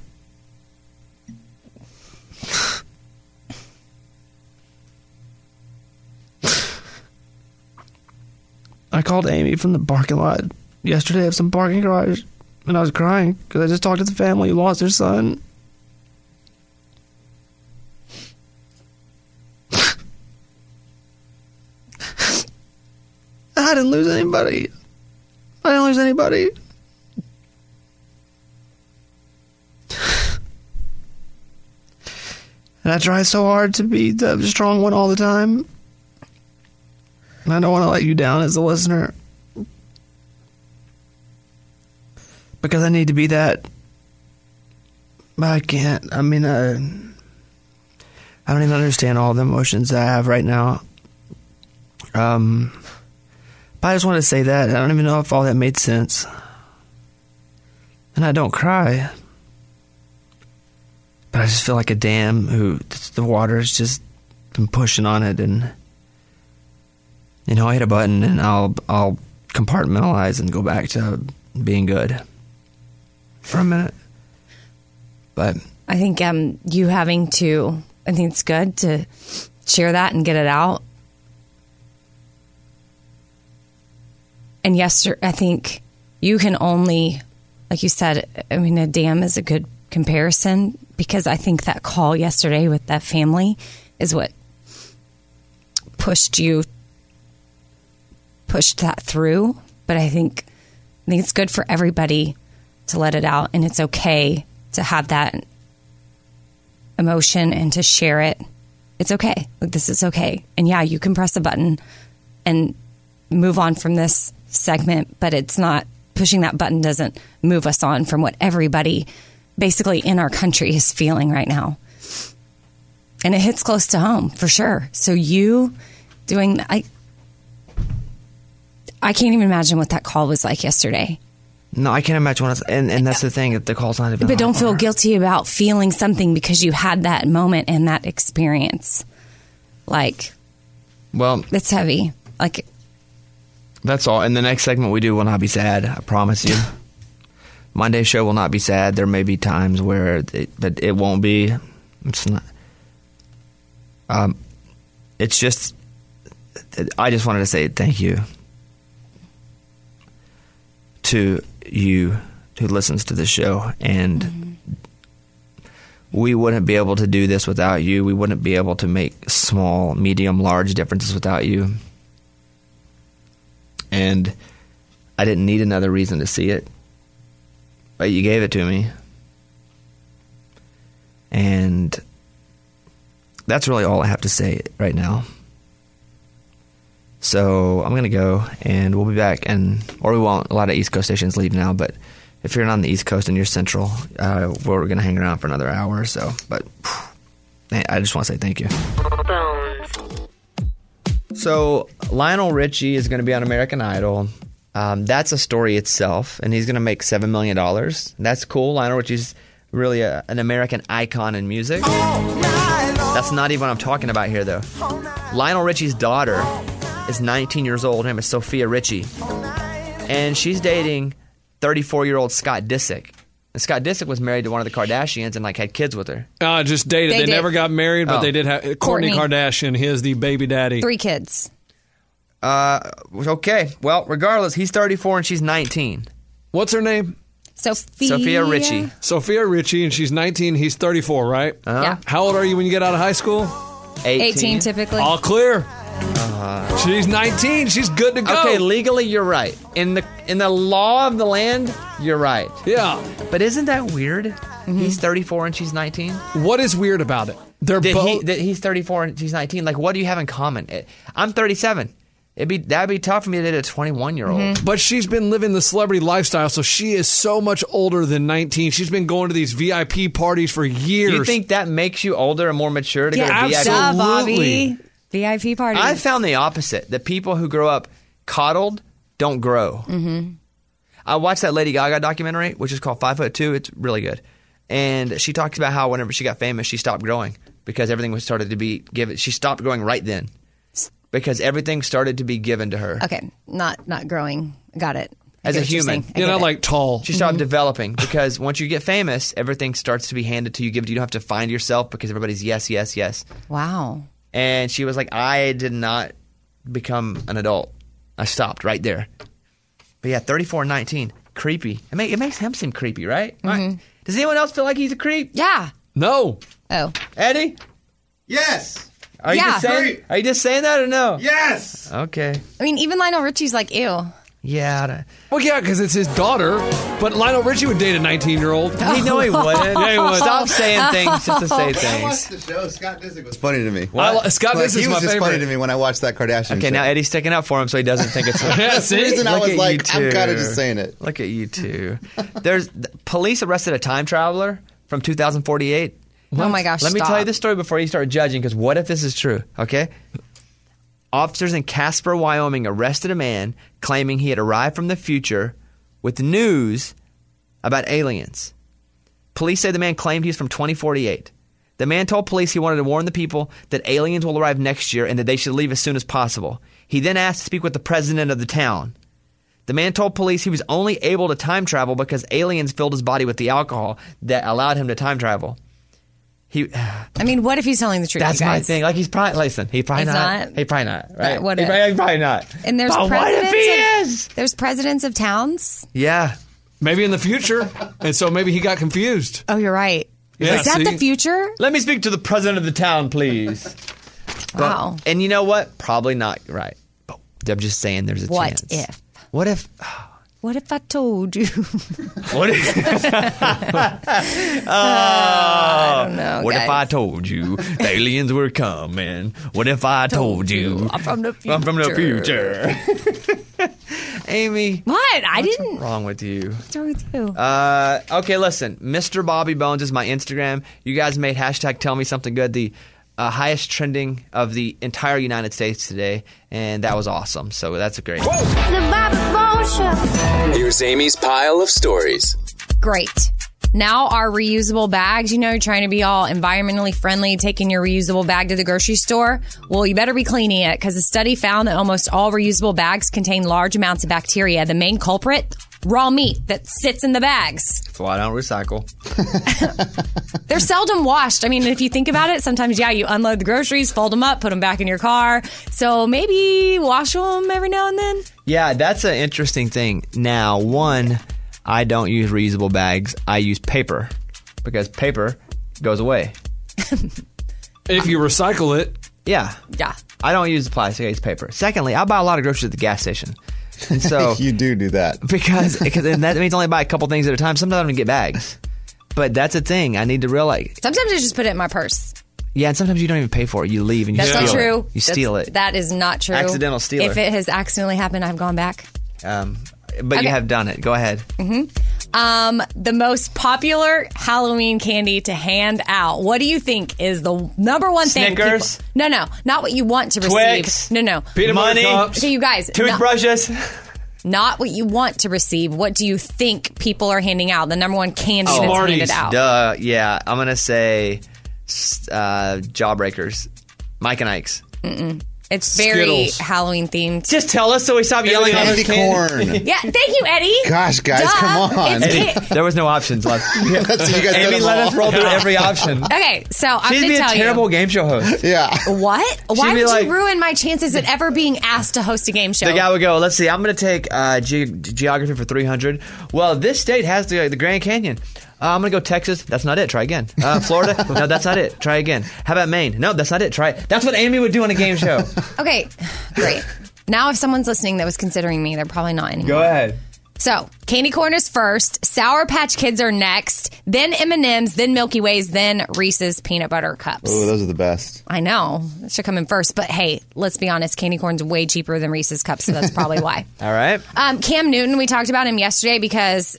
I called Amy from the parking lot yesterday at some parking garage, and I was crying because I just talked to the family who lost their son. I didn't lose anybody. And I try so hard to be the strong one all the time. And I don't want to let you down as a listener, because I need to be that. But I can't. I mean, I don't even understand all the emotions that I have right now. But I just want to say that. I don't even know if all that made sense. And I don't cry. But I just feel like a dam who the water has just been pushing on it, and I hit a button and I'll compartmentalize and go back to being good for a minute. But I think I think it's good to share that and get it out. And I think you can only, like you said, I mean, a dam is a good comparison, because I think that call yesterday with that family is what pushed that through. But I think it's good for everybody to let it out, and it's okay to have that emotion and to share it. It's okay. Like, this is okay. And yeah, you can press a button and move on from this segment, but it's not, pushing that button doesn't move us on from what everybody basically in our country is feeling right now. And it hits close to home for sure. So you doing, I can't even imagine what that call was like yesterday. No, I can't imagine what and that's the thing, the call's not even. But don't feel guilty about feeling something because you had that moment and that experience. Like, well, it's heavy. Like, that's all. And the next segment we do will not be sad. I promise you. Monday's show will not be sad. There may be times where it won't be. It's not. It's just. I just wanted to say thank you to you who listens to this show, and we wouldn't be able to do this without you. We wouldn't be able to make small, medium, large differences without you. And I didn't need another reason to see it, but you gave it to me. And that's really all I have to say right now. So I'm going to go, and we'll be back, or we won't. A lot of East Coast stations leave now, but If you're not on the East Coast and you're Central, we're going to hang around for another hour or so. But man, I just want to say thank you. So Lionel Richie is going to be on American Idol. That's a story itself, and he's going to make $7 million. That's cool. Lionel Richie's really an American icon in music. That's not even what I'm talking about here, though. Lionel Richie's daughter is 19 years old. Her name is Sophia Richie. And she's dating 34-year-old Scott Disick. And Scott Disick was married to one of the Kardashians and like had kids with her. Just dated. They never got married, but they did have Kourtney Kardashian. He is the baby daddy. 3 kids. Okay. Well, regardless, he's 34 and she's 19. What's her name? Sophia Richie. Sophia Richie, and she's 19. He's 34, right? Yeah. How old are you when you get out of high school? 18 typically. All clear. She's 19. She's good to go. Okay, legally you're right. In the law of the land, you're right. Yeah. But isn't that weird? He's 34 and she's 19. What is weird about it? They're both. He's 34 and she's 19. Like, what do you have in common? I'm 37. That'd be tough for me to date a 21-year-old. But she's been living the celebrity lifestyle, so she is so much older than 19. She's been going to these VIP parties for years. You think that makes you older and more mature to go to VIP? Bobby. VIP parties. I found the opposite. That people who grow up coddled don't grow. I watched that Lady Gaga documentary, which is called 5'2". It's really good. And she talks about how whenever she got famous, she stopped growing because everything was started to be given. She stopped growing right then because everything started to be given to her. Okay, not growing. Got it. As a human. You're not like tall. She started developing because once you get famous, everything starts to be handed to you. You don't have to find yourself because everybody's yes, yes, yes. Wow. And she was like, I did not become an adult. I stopped right there. But yeah, 34 and 19. Creepy. It makes him seem creepy, right? Right. Does anyone else feel like he's a creep? Yeah. No. Oh. Eddie? Yes. Are you just saying that or no? Yes. Okay. I mean, even Lionel Richie's like, ew. Yeah. Well, yeah, because it's his daughter. But Lionel Richie would date a 19-year-old. No, he wouldn't. Yeah, he would. Stop saying things just to say things. I watched the show. Scott Disick was funny to me. Scott Disick's he was my just favorite. funny to me when I watched that Kardashian Okay, show. now Eddie's sticking up for him so he doesn't think it's That's the reason I Look was at like, you I'm kind of two. just saying it. Look at you two. Police arrested a time traveler from 2048. Oh my gosh, Let me stop. tell you this story before you start judging, because what if this is true, okay? Officers in Casper, Wyoming arrested a man claiming he had arrived from the future with news about aliens. Police say the man claimed he's from 2048. The man told police he wanted to warn the people that aliens will arrive next year and that they should leave as soon as possible. He then asked to speak with the president of the town. The man told police he was only able to time travel because aliens filled his body with the alcohol that allowed him to time travel. I mean, what if he's telling the truth? That's you my guys? thing. Like, he's probably not. He's not? He probably not, right? What He's if? probably not. And there's But what if he is? There's presidents of towns. Yeah. Maybe in the future. And so maybe he got confused. Oh, you're right. Yeah, Is that see? the future? Let me speak to the president of the town, please. Wow. And you know what? Probably not right. But I'm just saying there's a What chance. if? What if? What if I told you? What if? I don't know. What guys. if I told you the aliens were coming? What if I told you I'm from the future. I'm from the future? Amy. What? I didn't. What's wrong with you? What's wrong with you? Okay, listen. Mr. Bobby Bones is my Instagram. You guys made hashtag Tell Me Something Good the highest trending of the entire United States today, and that was awesome. So that's great. The Bobby Bones Show. Here's Amy's pile of stories. Great. Now our reusable bags, you're trying to be all environmentally friendly, taking your reusable bag to the grocery store. Well, you better be cleaning it because a study found that almost all reusable bags contain large amounts of bacteria. The main culprit, raw meat that sits in the bags. So I don't recycle. They're seldom washed. I mean, if you think about it, sometimes, you unload the groceries, fold them up, put them back in your car. So maybe wash them every now and then. Yeah, that's an interesting thing. Now, one, I don't use reusable bags. I use paper because paper goes away. If you recycle it. Yeah. Yeah. I don't use plastic. I use paper. Secondly, I buy a lot of groceries at the gas station. And so You do that. because and that means I only buy a couple things at a time. Sometimes I don't even get bags. But that's a thing. I need to realize. Sometimes I just put it in my purse. Yeah, and sometimes you don't even pay for it. You leave and you That's steal not true. it. You steal it. That is not true. Accidental stealer. If it has accidentally happened, I've gone back. But Okay. you have done it. Go ahead. The most popular Halloween candy to hand out. What do you think is the number one thing? Snickers? No, not what you want to receive. Twix? No. Peanut butter cups. Okay, you guys. Toothbrushes? Not what you want to receive. What do you think people are handing out? The number one candy that's handed out. Duh. Yeah, I'm going to say Jawbreakers. Mike and Ike's. Mm-mm. It's very Skittles. Halloween themed. Just tell us so we stop yelling at us. Candy corn. Yeah, thank you, Eddie. Gosh, guys, Duh. come on. It's Eddie, there was no options left. That's what you guys Amy said let them us all. roll through every option. Okay, so I'm She'd going be to a tell terrible game show host. Yeah. What? Why She'd be would like- you ruin my chances at ever being asked to host a game show? The guy would go, let's see, I'm going to take geography for 300. Well, this state has the Grand Canyon. I'm going to go Texas. That's not it. Try again. Florida? No, that's not it. Try again. How about Maine? No, that's not it. Try it. That's what Amy would do on a game show. Okay, great. Now, if someone's listening that was considering me, they're probably not anymore. Go ahead. So, candy corn is first, Sour Patch Kids are next, then M&M's, then Milky Ways, then Reese's Peanut Butter Cups. Oh, those are the best. I know. It should come in first. But hey, let's be honest. Candy corn's way cheaper than Reese's Cups, so that's probably why. All right. Cam Newton, we talked about him yesterday because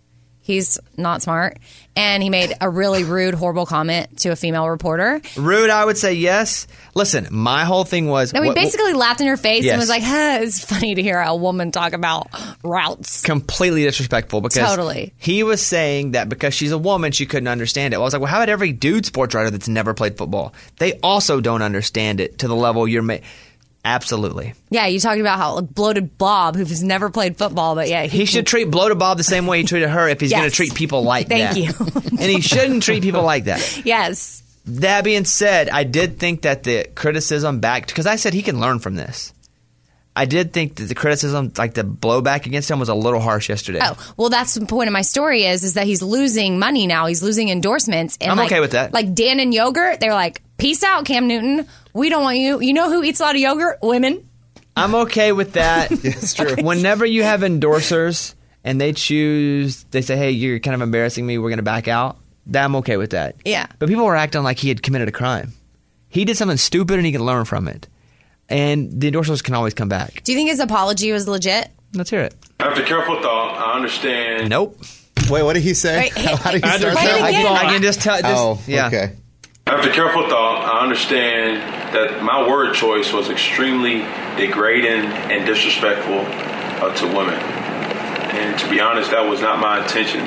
he's not smart. And he made a really rude, horrible comment to a female reporter. Rude, I would say yes. Listen, my whole thing was... No, he basically laughed in her face Yes. and was like, it's funny to hear a woman talk about routes. completely disrespectful because Totally. he was saying that because she's a woman, she couldn't understand it. Well, I was like, well, how about every dude sports writer that's never played football? They also don't understand it to the level you're Absolutely. Yeah, you talked about how bloated Bob, who's never played football, but yeah. He should treat Bloated Bob the same way he treated her if he's going to treat people like that. Thank you. And he shouldn't treat people like that. Yes. That being said, I did think that the criticism back, because I said he can learn from this. I did think that the criticism, like the blowback against him, was a little harsh yesterday. Oh, well, that's the point of my story is that he's losing money now. He's losing endorsements. And I'm like, okay with that. Like Dan and Yogurt, they're like, peace out, Cam Newton. We don't want you. You know who eats a lot of yogurt? Women. I'm okay with that. It's true. Whenever you have endorsers and they say, hey, you're kind of embarrassing me, we're going to back out, that I'm okay with that. Yeah. But people were acting like he had committed a crime. He did something stupid and he can learn from it. And the endorsers can always come back. Do you think his apology was legit? Let's hear it. After careful thought, I understand. Nope. Wait, what did he say? Wait, How did he I start can, that? I can just tell. Yeah. Okay. After careful thought, I understand that my word choice was extremely degrading and disrespectful to women. And to be honest, that was not my intentions.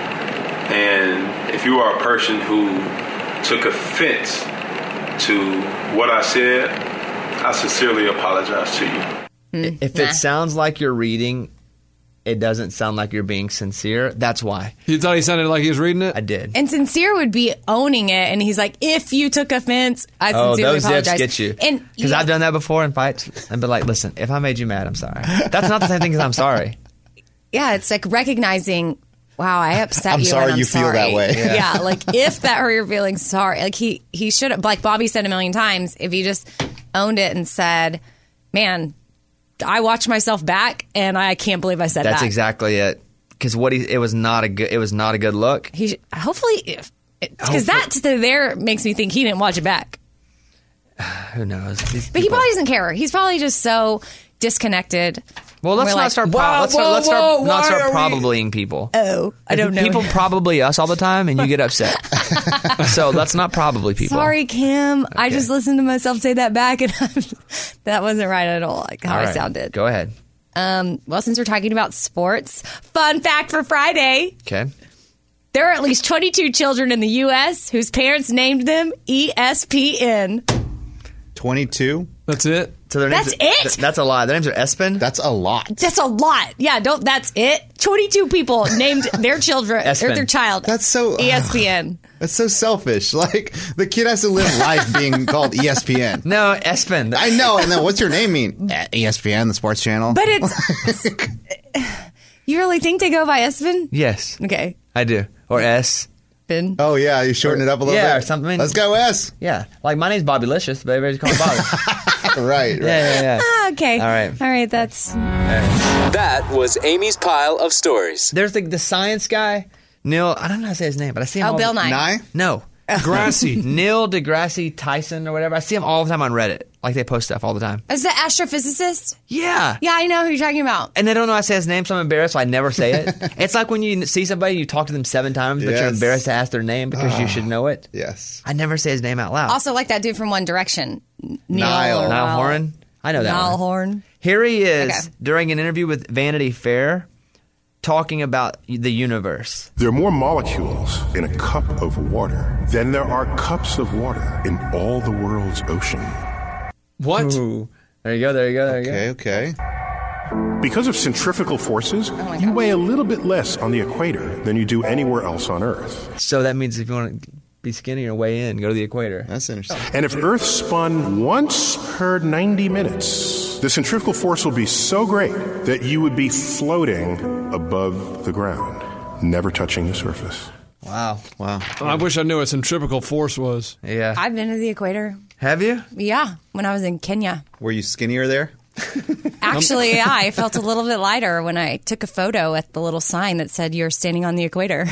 And if you are a person who took offense to what I said, I sincerely apologize to you. If it sounds like you're reading, it doesn't sound like you're being sincere. That's why. You thought he sounded like he was reading it? I did. And Sincere would be owning it. And he's like, if you took offense, I sincerely those apologize. zips get you. And Because I've done that before in fights. I've been like, listen, if I made you mad, I'm sorry. That's not the same thing as I'm sorry. yeah, it's like recognizing, wow, I upset I'm you. sorry and I'm you feel that way. Yeah. Like if that hurt your feelings, sorry. Like he should have, like Bobby said a million times, if he just owned it and said, man, I watched myself back and I can't believe I said that. That's exactly it. Because it was not a good look. He hopefully, because that there makes me think he didn't watch it back. Who knows? But he probably doesn't care. He's probably just so disconnected. Well, let's We're not like, start. whoa, Let's whoa, start why are we- probablying people. Oh, I don't know. People probably us all the time, and you get upset. So let's not probably people. Sorry, Kim. I just listened to myself say that back, and that wasn't right at all. Like how All I right, sounded. Go ahead. Well, since we're talking about sports, fun fact for Friday: Okay. there are at least 22 children in the U.S. whose parents named them ESPN. 22? That's it? So their That's it? That's a lie. Their names are Espen. That's a lot. That's a lot. Yeah, that's it. 22 people named their children or ESPN. their child. That's so ESPN. That's so selfish. Like the kid has to live life being called ESPN. No, Espen. I know. And then what's your name mean? ESPN, the sports channel. But it's you really think they go by Espen? Yes, Okay. I do. Or S. Ben. Oh yeah, you shorten it up a little bit. Yeah, or something. Let's go S. Yeah, like my name's Bobby Licious, but everybody's calling Bobby. Right. Yeah. Ah, okay. All right. All right. That's That was Amy's pile of stories. There's the science guy, Neil. I don't know how to say his name, but I see him. Oh, all Bill the- Nye. Nye? No, Grassy. Neil deGrasse Tyson or whatever. I see him all the time on Reddit. Like they post stuff all the time. Is it astrophysicist? Yeah. Yeah, I know who you're talking about. And they don't know how to say his name, so I'm embarrassed, so I never say it. It's like when you see somebody, you talk to them 7 times, but you're Yes. embarrassed to ask their name because you should know it. Yes. I never say his name out loud. Also, like that dude from One Direction. Niall Horan. I know that Niall one. Horan. Here he is Okay. during an interview with Vanity Fair talking about the universe. There are more molecules in a cup of water than there are cups of water in all the world's ocean. What? Ooh. There you go, there you go, there you go. Okay. Because of centrifugal forces, you weigh a little bit less on the equator than you do anywhere else on Earth. So that means if you want to be skinny or weigh in, go to the equator. That's interesting. And if Earth spun once per 90 minutes, the centrifugal force will be so great that you would be floating above the ground, never touching the surface. Wow. I wish I knew what centrifugal force was. Yeah. I've been to the equator. Have you? Yeah, when I was in Kenya. Were you skinnier there? Actually, yeah, I felt a little bit lighter when I took a photo at the little sign that said you're standing on the equator.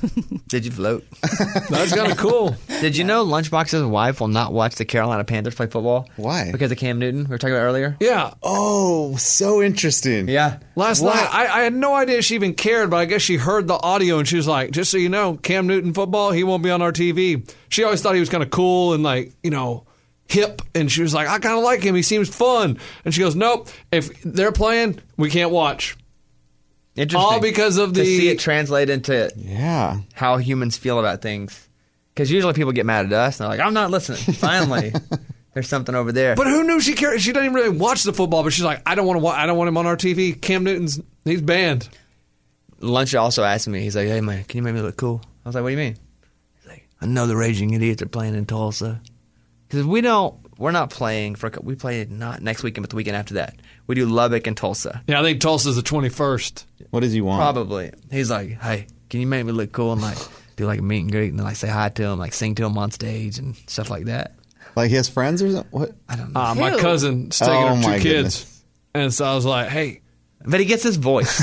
Did you float? That's kind of cool. Did you know Lunchbox's wife will not watch the Carolina Panthers play football? Why? Because of Cam Newton, we were talking about earlier. Yeah. Oh, so interesting. Yeah. Last night, I had no idea she even cared, but I guess she heard the audio and she was like, just so you know, Cam Newton football, he won't be on our TV. She always thought he was kind of cool and like, you know, hip. And she was like, I kind of like him. He seems fun. And she goes, nope, if they're playing, we can't watch. Interesting. All because of to the... see it translate into Yeah. how humans feel about things. Because usually people get mad at us and they're like, I'm not listening. Finally, there's something over there. But who knew she cared? She doesn't even really watch the football, but she's like, I don't want him on our TV. Cam Newton's, he's banned. Lunch also asked me, he's like, hey man, can you make me look cool? I was like, what do you mean? He's like, I know the Raging Idiots are playing in Tulsa. Because we're not playing we play not next weekend, but the weekend after that. We do Lubbock and Tulsa. Yeah, I think Tulsa's the 21st. What does he want? Probably. He's like, hey, can you make me look cool and like do like a meet and greet and like say hi to him, like sing to him on stage and stuff like that. Like he has friends or something? What? I don't know. My cousin's taking her 2 kids. Goodness. And so I was like, hey. But he gets his voice.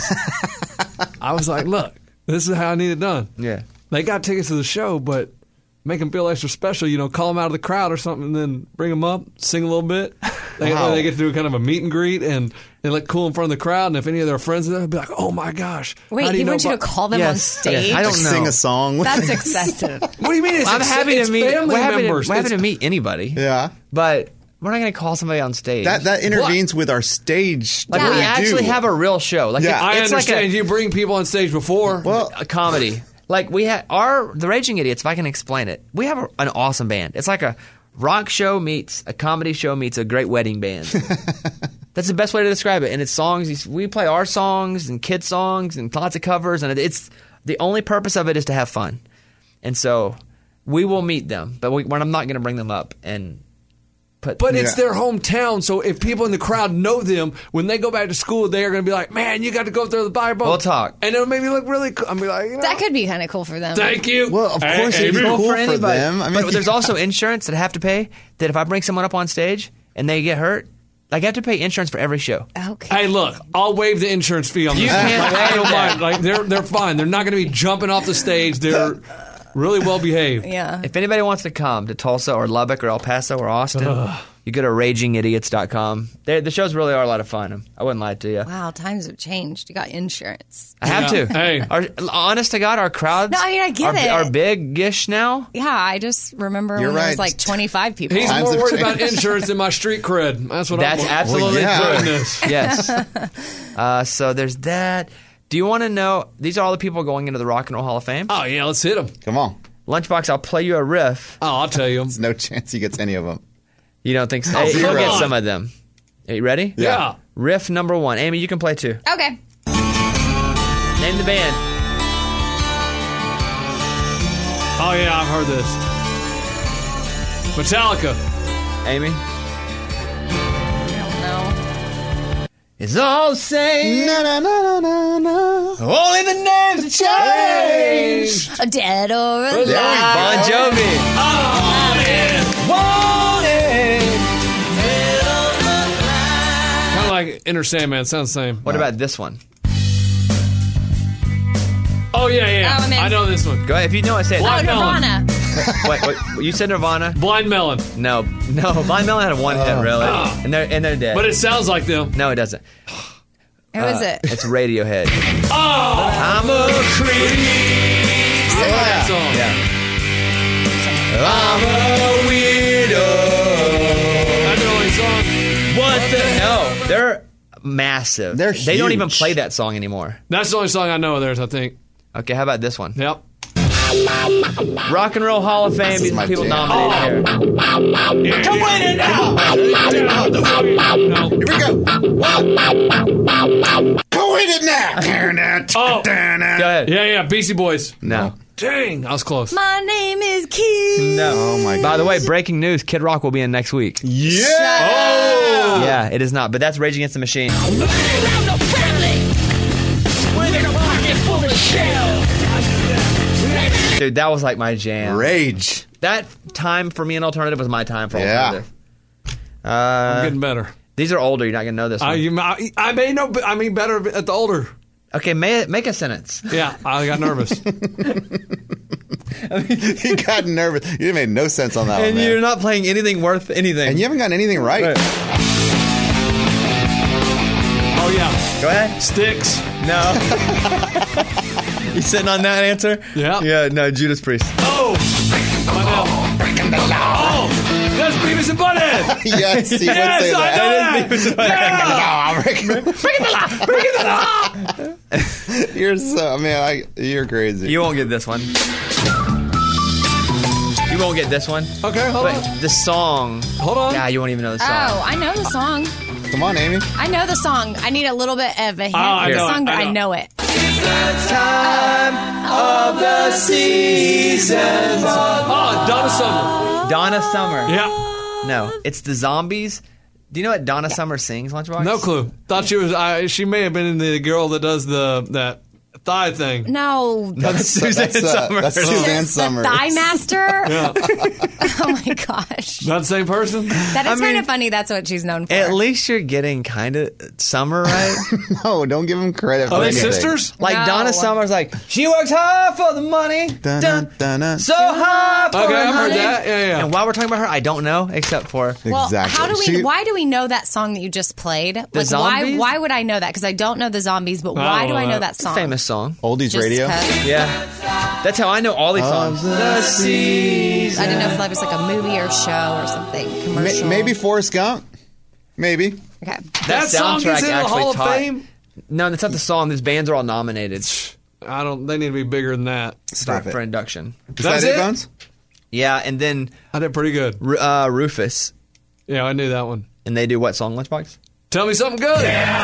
I was like, look, this is how I need it done. Yeah. They got tickets to the show, but make them feel extra special. You know, call them out of the crowd or something and then bring them up, sing a little bit. They get to do kind of a meet and greet and they look cool in front of the crowd. And if any of their friends are there, they'll be like, oh my gosh. Wait, he wants you to call them on stage? I don't know. Sing a song. That's excessive. What do you mean? I'm happy to meet family members. We're happy to meet anybody. Yeah. But we're not going to call somebody on stage. That intervenes with our stage. Like what we we actually do. have a real show. Like Yeah. I it's understand like you bring people on stage before. Well, a comedy. Like we had the Raging Idiots, if I can explain it, we have an awesome band. It's like a rock show meets a comedy show meets a great wedding band. That's the best way to describe it. And it's songs, we play our songs and kids' songs and lots of covers. And it's the only purpose of it is to have fun. And so we will meet them, but I'm not going to bring them up and put. But it's their hometown, so if people in the crowd know them, when they go back to school, they are going to be like, man, you got to go up there to the Bible. We'll talk. And it'll make me look really cool. I'll be like, you know, That could be kind of cool for them. thank you. Well, of course it'd be Cool cool for for anybody. them. I mean, But there's also insurance that I have to pay. That if I bring someone up on stage and they get hurt, like I have to pay insurance for every show. Okay. Hey, look, I'll waive the insurance fee on this. You can't Like, I don't waive that. mind. Like they're fine. They're not going to be jumping off the stage. They're really well behaved. Yeah. If anybody wants to come to Tulsa or Lubbock or El Paso or Austin, you go to RagingIdiots.com. The shows really are a lot of fun. I wouldn't lie to you. Wow, times have changed. You got insurance. I have to. Hey. Honest to God, our crowds No, I mean, I get it. are big-ish now. Yeah, I just remember You're when there right. was like 25 people. He's Times more have worried about changed. insurance than my street cred. That's what That's I'm absolutely Well, yeah. true. Yes. So there's that. Do you want to know? These are all the people going into the Rock and Roll Hall of Fame. Oh, yeah, let's hit them. Come on. Lunchbox, I'll play you a riff. Oh, I'll tell you. There's no chance he gets any of them. You don't think so? Hey, zero. you'll get some of them. Are you ready? Yeah. Riff number 1. Amy, you can play too. Okay. Name the band. Oh, yeah, I've heard this. Metallica. Amy? No. It's all the same. No, no, no, no, no. Only the names have changed. A dead or alive. There we Bon go. Jovi. Kind of like Inner Sandman. Sounds the same. What about this one? Oh, yeah. Oh, I'm in. I know this one. Go ahead. If you know it, say it. Black Oh, Melon. Nirvana. Wait, you said Nirvana? Blind Melon. No, Blind Melon had one hit, really. And they're dead. But it sounds like them. No, it doesn't. Who is it? It's Radiohead. Oh! I'm a creep. I love that song. Yeah. I'm a weirdo. That's the only song. What the hell? They're massive. They don't even play that song anymore. That's the only song I know of theirs, I think. Okay, how about this one? Yep. Rock and Roll Hall of Fame. These are people nominated here. Come win it now! Here we go. Go win it now! Oh, Go ahead. yeah, Beastie Boys. No. Dang, I was close. My name is Kid. No. Oh my god. By the way, breaking news: Kid Rock will be in next week. Yeah. Oh! Yeah, it is not, but that's Rage Against the Machine. Dude, that was like my jam. Rage. That time for me and Alternative was my time for Yeah. Alternative. I'm getting better. These are older. You're not gonna know this one. I may know. I mean, better at the older. Okay, make a sentence. Yeah, I got nervous. He got nervous. You made no sense on that one, And man. you're not playing anything worth anything. And you haven't gotten anything right. Oh yeah. Go ahead. Sticks. No. You sitting on that answer? Yeah. Yeah. No, Judas Priest. Oh. Breaking the law. Oh, that's Beavis and Butthead. Yes, he would say Yes, I that. know that. Breaking the law. Breaking the law. You're so man. You're crazy. You won't get this one. You won't get this one. Okay, hold But on. the song. Hold on. Yeah, you won't even know the song. Oh, I know the song. Come on, Amy. I know the song. I need a little bit of a hint I for the know it. song, but I I know it. Time of the season. Oh, Donna Summer. Donna Summer. Yeah. No, it's the Zombies. Do you know what Donna Summer sings, Lunchbox? No clue. Thought she was. She may have been the girl that does that thigh thing. No. That's Suzanne Summers. That's Suzanne The Summers. Thigh Master? Yeah. Oh my gosh. Not the same person. That is I kind mean, of funny. That's what she's known for. At least you're getting kind of Summer right. No, don't give him credit for Are they anything. sisters? Like No. Donna Summer's like, she works hard for the money. Dun, Dun, dun, dun. so hard for Okay, the I've heard money. that. Yeah. And while we're talking about her, I don't know except for Well, Exactly. how do we? She- Why do we know that song that you just played? Like, why? Zombies? Why would I know that? Because I don't know the Zombies, but why don't do know I know that. that it's a song? famous song. Oldies Just radio. 'cause. Yeah, that's how I know all these songs. The season. I didn't know if that was like a movie or show or something commercial. Maybe Forrest Gump. Maybe. Okay. That song soundtrack is in the actually Hall of taught- Fame. No, that's not the song. These bands are all nominated I don't. They need to be bigger than that. Stop it. for induction. Is That's that it? Bones? Yeah, and then I did pretty good. Rufus, Yeah, I knew that one. and they do what song? Lunchbox. Tell me something good.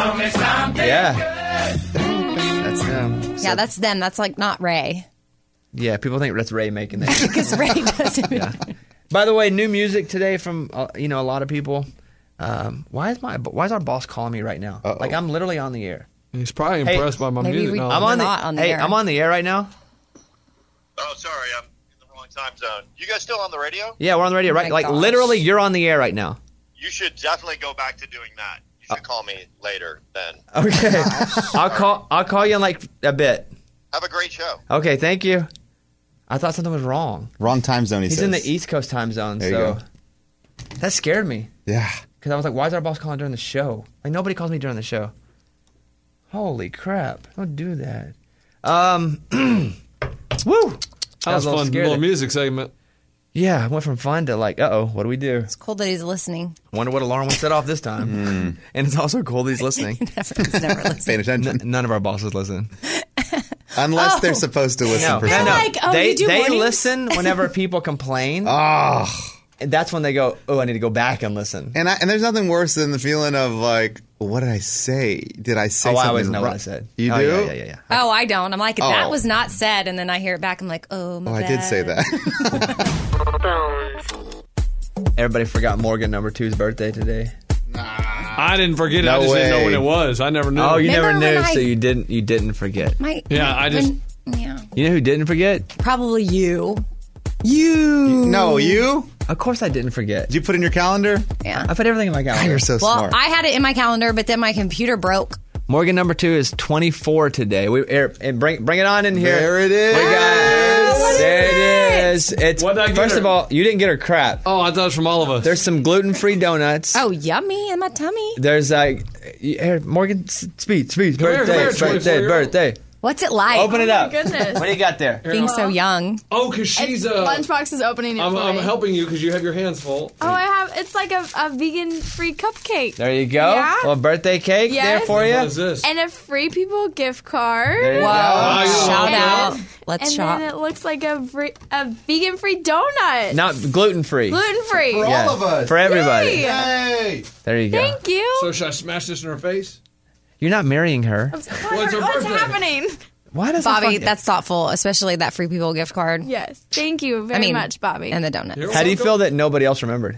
Yeah, that's them. Yeah, that's them. That's like not Ray. Yeah, people think that's Ray making that. Because Ray doesn't. By the way, new music today from a lot of people. Why is our boss calling me right now? Uh-oh. Like I'm literally on the air. He's probably impressed by my Maybe music. we- knowledge. I'm on the, not on the hey, air. I'm on the air right now. Oh, sorry, I'm in the wrong time zone. You guys still on the radio? Yeah, we're on the radio, Oh right? my Like gosh. literally, you're on the air right now. You should definitely go back to doing that. You should call me later then. Okay, I'll call you in like a bit. Have a great show. Okay, thank you. I thought something was wrong. Wrong time zone, he He's says. in the East Coast time zone, There you so go. that scared me Yeah. because I was like, "Why is our boss calling during the show? Like nobody calls me during the show." Holy crap! Don't do that. Woo! That was a little fun. scary Little there. music segment. Yeah, I went from fun to like, what do we do? It's cool that he's listening. Wonder what alarm we set off this time. And it's also cool that he's listening. He's never listening. Paying attention. None of our bosses listen. Unless they're supposed to listen for something. Like, oh, they you do they mornings? listen whenever people complain. Oh. And that's when they go, I need to go back and listen. And there's nothing worse than the feeling of like, what did I say? Did I say Oh, something I always know wrong? what I said. You Oh, do? yeah. Oh, I don't. I'm like, that Oh. was not said. And then I hear it back. I'm like, oh, my Oh, I did say that. Everybody forgot Morgan number 2's birthday today. I didn't forget it. I No just didn't know way. when it was. I never knew. Oh, you Remember never knew, when so I- you didn't forget. Yeah, I just. Yeah. You know who didn't forget? Probably you. You. No, you? Of course I didn't forget. Did you put in your calendar? Yeah. I put everything in my calendar. You're so Well, smart. I had it in my calendar, but then my computer broke. Morgan number 2 is 24 today. And bring it on in here. There it is. We got there it is, it's What did I get first her? of all, you didn't get her crap. Oh, I thought it was from all of us. There's some gluten-free donuts. Oh, yummy in my tummy. There's here, Morgan, speed, here, birthday, 24-year-old. birthday. What's it like? Open it up. goodness. What do you got there? Being so young. Oh, because she's Lunchbox is opening it I'm for me. helping you because you have your hands full. Oh, it's like a vegan-free cupcake. There you go. Yeah. A little birthday cake there Yes. for you. What is this? And a Free People gift card. There you Whoa. go. Shout out. Let's and shop. then it looks like a vegan-free donut. Not gluten-free. Gluten-free. For all of us. For everybody. Yay. Hey! There you go. Thank you. So should I smash this in her face? You're not marrying her. What's her What's birthday? happening? Why does Bobby, that's thoughtful, especially that Free People gift card. Yes. Thank you very much, Bobby. And the donuts. How do you feel that nobody else remembered?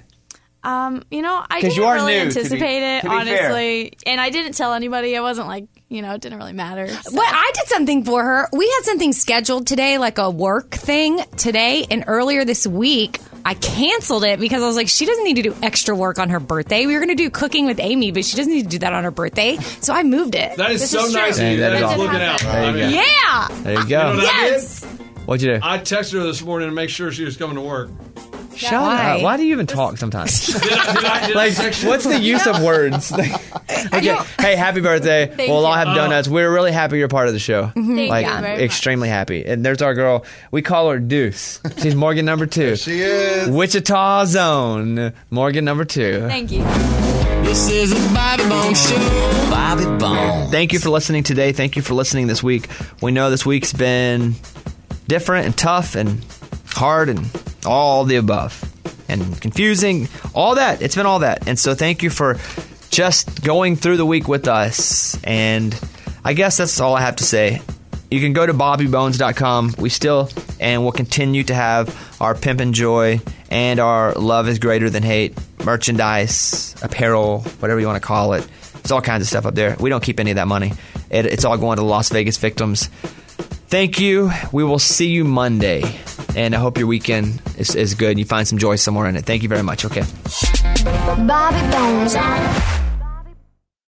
I 'Cause didn't you are really new, to be- anticipate it, to be honestly. And I didn't tell anybody. I wasn't like, it didn't really matter. So. Well, I did something for her. We had something scheduled today, like a work thing today. And earlier this week, I canceled it because I was like, she doesn't need to do extra work on her birthday. We were going to do cooking with Amy, but she doesn't need to do that on her birthday. So I moved it. That is This so true. nice of you. That is That's awesome. looking out. There you go. Yeah. There you You know go. what Yes. What'd you do? I texted her this morning to make sure she was coming to work. Shut Why? up. Why do you even talk sometimes? Did I Like, text you? what's the use of words? Okay. Hey, happy birthday. Thank We'll all you. have donuts. We're really happy you're part of the show. Thank Like, you very much. extremely happy. And there's our girl. We call her Deuce. She's Morgan number 2. She is. Wichita Zone. Morgan number 2. Thank you. This is a Bobby Bone Show. Bobby Bone. Thank you for listening today. Thank you for listening this week. We know this week's been different and tough and hard and all the above. And confusing. All that. It's been all that. And so thank you for just going through the week with us. And I guess that's all I have to say. You can go to bobbybones.com. We still and will continue to have our Pimp and Joy and our Love is Greater Than Hate merchandise, apparel, whatever you want to call it. There's all kinds of stuff up there. We don't keep any of that money. It's all going to Las Vegas victims. Thank you. We will see you Monday. And I hope your weekend is good. You find some joy somewhere in it. Thank you very much. Okay. Bobby Bones.